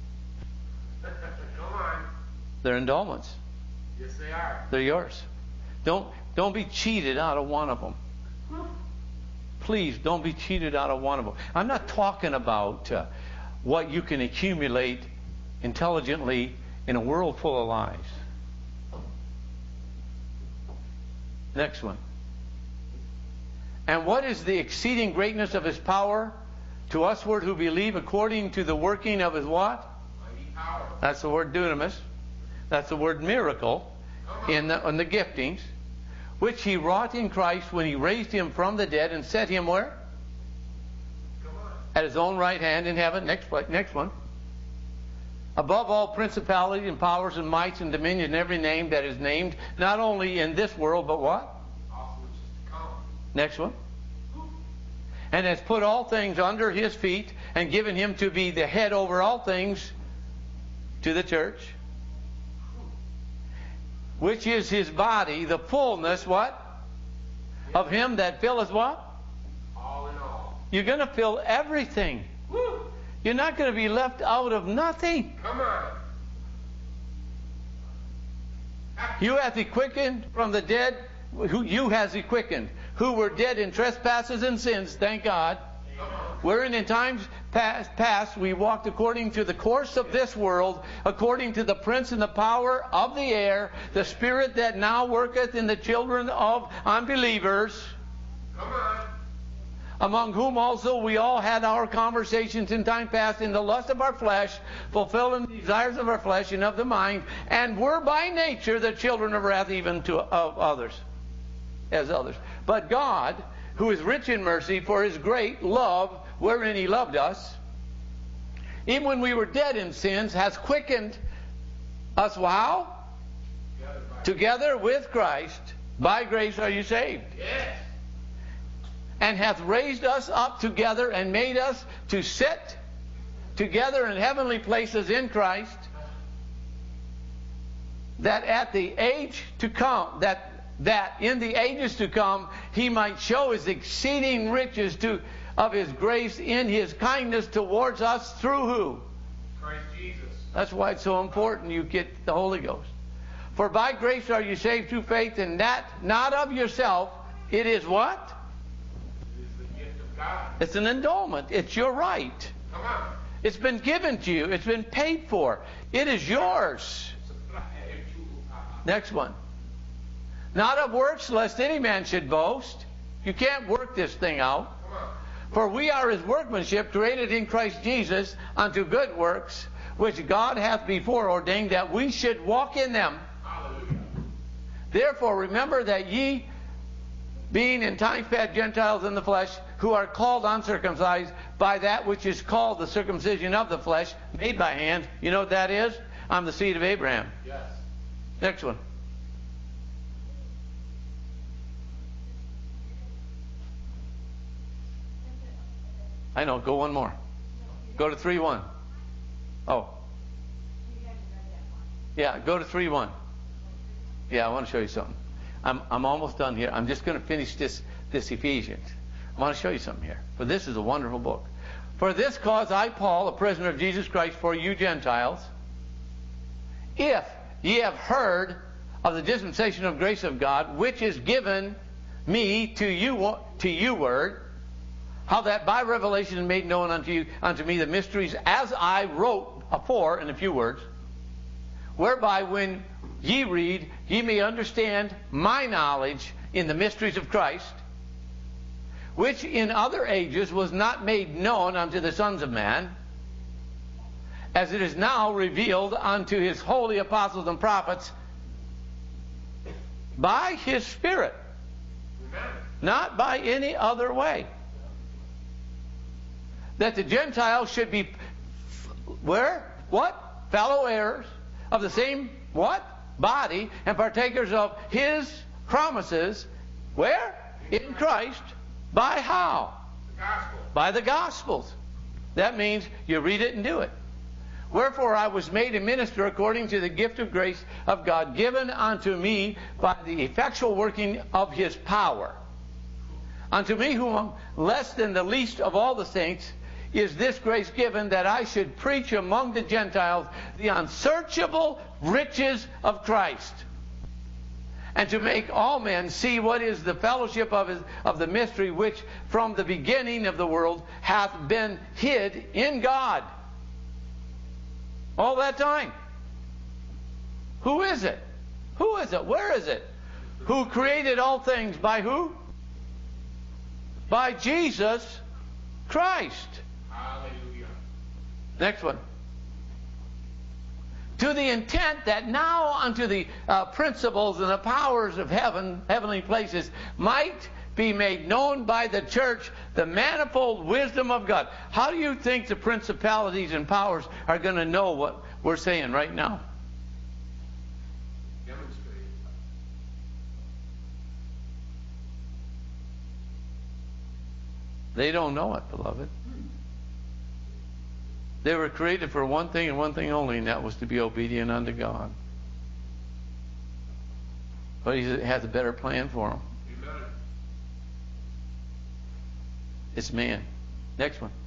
Come on. They're endowments. Yes, they are. They're yours. Don't don't be cheated out of one of them. Please don't be cheated out of one of them. I'm not talking about uh, what you can accumulate intelligently in a world full of lies. Next one. And what is the exceeding greatness of His power to usward who believe, according to the working of His what? Mighty power. That's the word dunamis. That's the word miracle in the, in the giftings, which He wrought in Christ when He raised Him from the dead and set Him where? Come on. At His own right hand in heaven. Next, next one. Above all principalities and powers and mights and dominion and every name that is named, not only in this world, but what? Also which is to come. Next one. And has put all things under His feet and given Him to be the head over all things to the church, which is His body, the fullness, what? Of Him that filleth what? All in all. You're going to fill everything. Woo! You're not going to be left out of nothing. Come on. You hath He quickened from the dead, who you has He quickened, who were dead in trespasses and sins, thank God, Come on. wherein in times past, past we walked according to the course of this world, according to the prince and the power of the air, the spirit that now worketh in the children of unbelievers, Come on. among whom also we all had our conversations in time past in the lust of our flesh, fulfilling the desires of our flesh and of the mind, and were by nature the children of wrath, even to of others, as others. But God, who is rich in mercy, for His great love wherein He loved us, even when we were dead in sins, has quickened us, wow? Together by- Together with Christ. By grace are you saved. Yes. And hath raised us up together and made us to sit together in heavenly places in Christ, that at the age to come, that that in the ages to come He might show His exceeding riches to of His grace in His kindness towards us through who? Christ Jesus. That's why it's so important you get the Holy Ghost. For by grace are you saved through faith, and that not of yourself. It is what? It is the gift of God. It's an endowment. It's your right. Come on. It's been given to you. It's been paid for. It is yours. Next one. Not of works, lest any man should boast. You can't work this thing out. Come on. For we are His workmanship, created in Christ Jesus unto good works, which God hath before ordained that we should walk in them. Hallelujah. Therefore remember that ye, being in times past Gentiles in the flesh, who are called uncircumcised by that which is called the circumcision of the flesh, made by hand. You know what that is? I'm the seed of Abraham. Yes. Next one. I know. Go one more. Go to three one. Oh. Yeah, go to three one. Yeah, I want to show you something. I'm I'm almost done here. I'm just going to finish this, this Ephesians. I want to show you something here. For this is a wonderful book. For this cause I, Paul, a prisoner of Jesus Christ, for you Gentiles, if ye have heard of the dispensation of grace of God, which is given me to you to you word, how that by revelation made known unto you unto me the mysteries, as I wrote afore in a few words, whereby when ye read, ye may understand my knowledge in the mysteries of Christ, which in other ages was not made known unto the sons of man, as it is now revealed unto His holy apostles and prophets by His Spirit, Amen. not by any other way. That the Gentiles should be, where? What? Fellow heirs of the same, what? Body, and partakers of His, promises, where? In Christ. By how? The gospel. By the Gospels. That means you read it and do it. Wherefore I was made a minister according to the gift of grace of God given unto me by the effectual working of his power. Unto me, whom am less than the least of all the saints, is this grace given, that I should preach among the Gentiles the unsearchable riches of Christ, and to make all men see what is the fellowship of, his, of the mystery which from the beginning of the world hath been hid in God. All that time. Who is it? Who is it? Where is it? Who created all things? By who? By Jesus Christ. Hallelujah. Next one. To the intent that now unto the uh, principles and the powers of heaven, heavenly places, might be made known by the church the manifold wisdom of God. How do you think the principalities and powers are going to know what we're saying right now? Demonstrate. They don't know it, beloved. They were created for one thing and one thing only, and that was to be obedient unto God. But He has a better plan for them. Amen. It's man. Next one.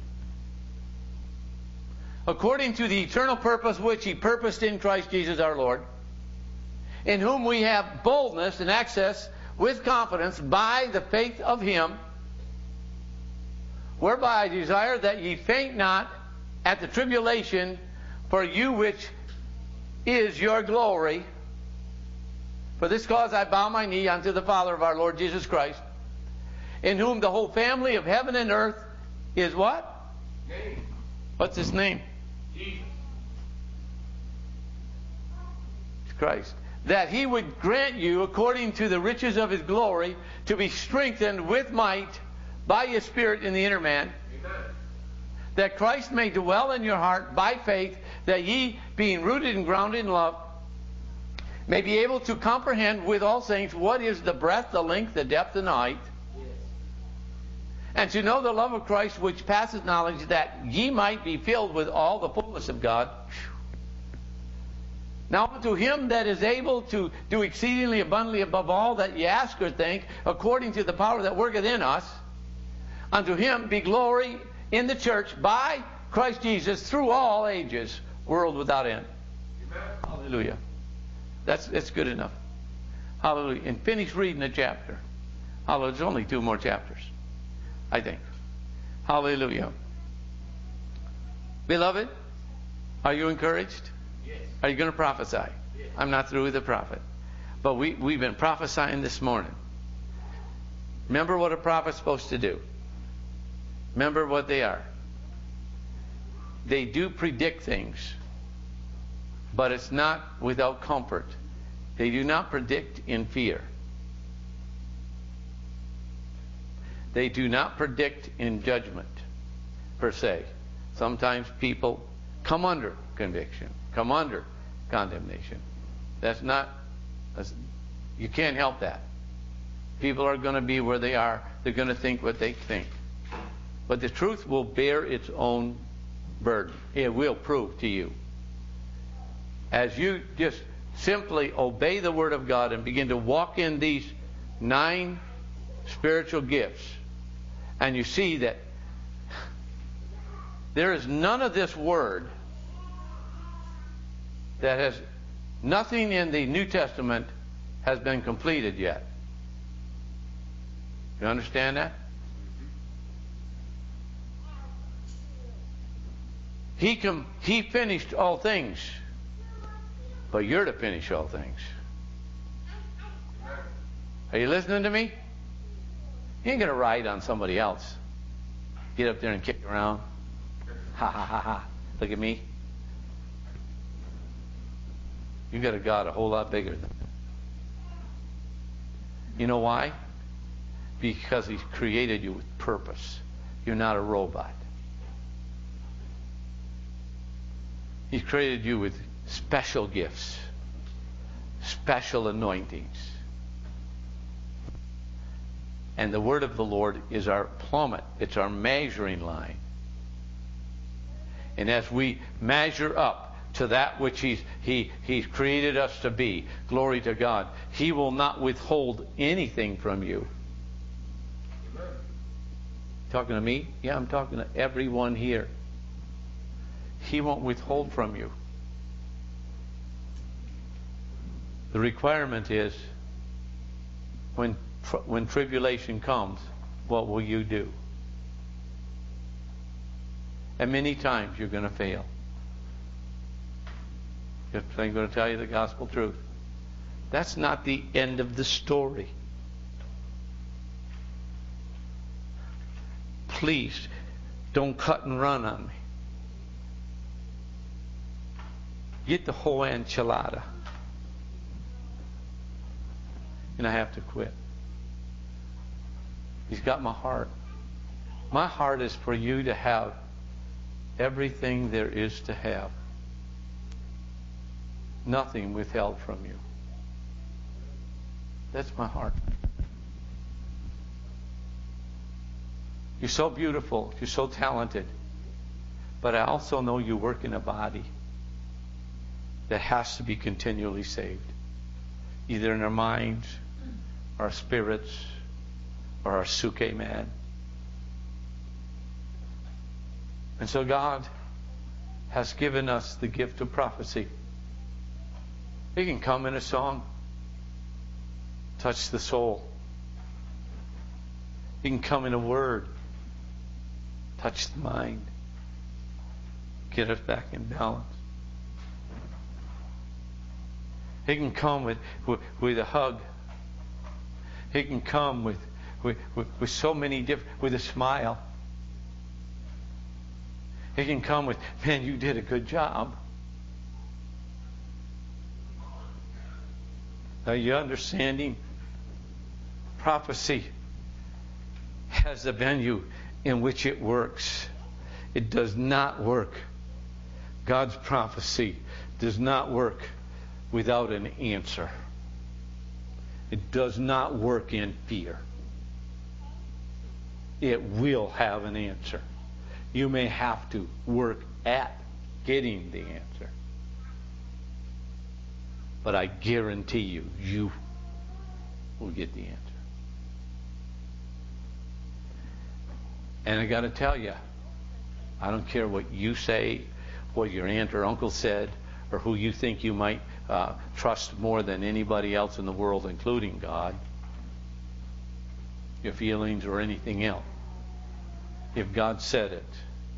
According to the eternal purpose which He purposed in Christ Jesus our Lord, in whom we have boldness and access with confidence by the faith of Him, whereby I desire that ye faint not at the tribulation for you which is your glory. For this cause I bow my knee unto the Father of our Lord Jesus Christ, in whom the whole family of heaven and earth is what? Name. What's His name? Jesus. It's Christ. That He would grant you, according to the riches of His glory, to be strengthened with might by His Spirit in the inner man, Amen. that Christ may dwell in your heart by faith, that ye, being rooted and grounded in love, may be able to comprehend with all saints what is the breadth, the length, the depth, and the height, Yes. and to know the love of Christ which passeth knowledge, that ye might be filled with all the fullness of God. Now unto Him that is able to do exceedingly abundantly above all that ye ask or think, according to the power that worketh in us, unto Him be glory in the church by Christ Jesus through all ages, world without end. Amen. Hallelujah. That's, that's good enough. Hallelujah. And finish reading the chapter. Hallelujah. There's only two more chapters, I think. Hallelujah. Beloved, are you encouraged? Yes. Are you going to prophesy? Yes. I'm not through with the prophet. But we, we've been prophesying this morning. Remember what a prophet's supposed to do. Remember what they are. They do predict things, but it's not without comfort. They do not predict in fear. They do not predict in judgment, per se. Sometimes people come under conviction, come under condemnation. That's not, that's, you can't help that. People are going to be where they are. They're going to think what they think. But the truth will bear its own burden. It will prove to you. As you just simply obey the Word of God and begin to walk in these nine spiritual gifts, and you see that there is none of this Word that has, nothing in the New Testament has been completed yet. You understand that? He com- he finished all things, but you're to finish all things. Are you listening to me? You ain't going to ride on somebody else. Get up there and kick around. Ha ha ha ha. Look at me. You got a God a whole lot bigger than that. You know why? Because He's created you with purpose. You're not a robot. He's created you with special gifts, special anointings. And the word of the Lord is our plummet. It's our measuring line. And as we measure up to that which he's, he, He's created us to be, glory to God, He will not withhold anything from you. Amen. Talking to me? Yeah, I'm talking to everyone here. He won't withhold from you. The requirement is, when when tribulation comes, what will you do? And many times you're going to fail. If I'm going to tell you the gospel truth, that's not the end of the story. Please don't cut and run on me. Get the whole enchilada. And I have to quit. He's got my heart. My heart is for you to have everything there is to have. Nothing withheld from you. That's my heart. You're so beautiful. You're so talented. But I also know you work in a body that has to be continually saved. Either in our minds, our spirits, or our suke man. And so God has given us the gift of prophecy. It can come in a song, touch the soul. It can come in a word, touch the mind, get us back in balance. It can come with, with, with a hug. It can come with, with, with, with so many different, with a smile. It can come with, man, you did a good job. Are you understanding? Prophecy has a venue in which it works. It does not work. God's prophecy does not work without an answer. It does not work in fear. It will have an answer. You may have to work at getting the answer. But I guarantee you, you will get the answer. And I got to tell you, I don't care what you say, what your aunt or uncle said, or who you think you might uh, trust more than anybody else in the world, including God, your feelings or anything else. If God said it,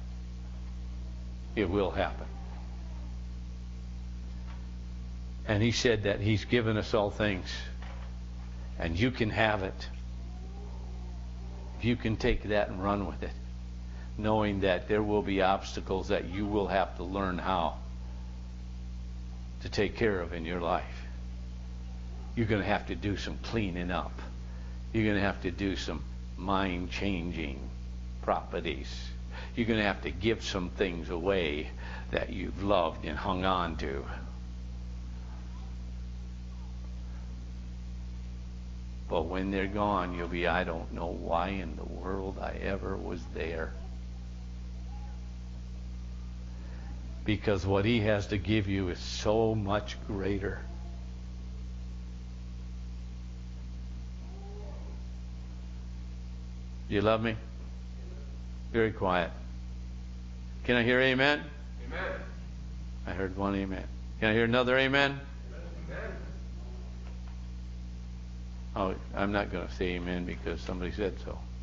it will happen. And He said that He's given us all things. And you can have it. You can take that and run with it, knowing that there will be obstacles that you will have to learn how to take care of in your life. You're going to have to do some cleaning up. You're going to have to do some mind-changing properties. You're going to have to give some things away that you've loved and hung on to. But when they're gone, you'll be, I don't know why in the world I ever was there. Because what He has to give you is so much greater. You love me? Very quiet. Can I hear amen? Amen. I heard one amen. Can I hear another amen? Amen. Oh, I'm not going to say amen because somebody said so.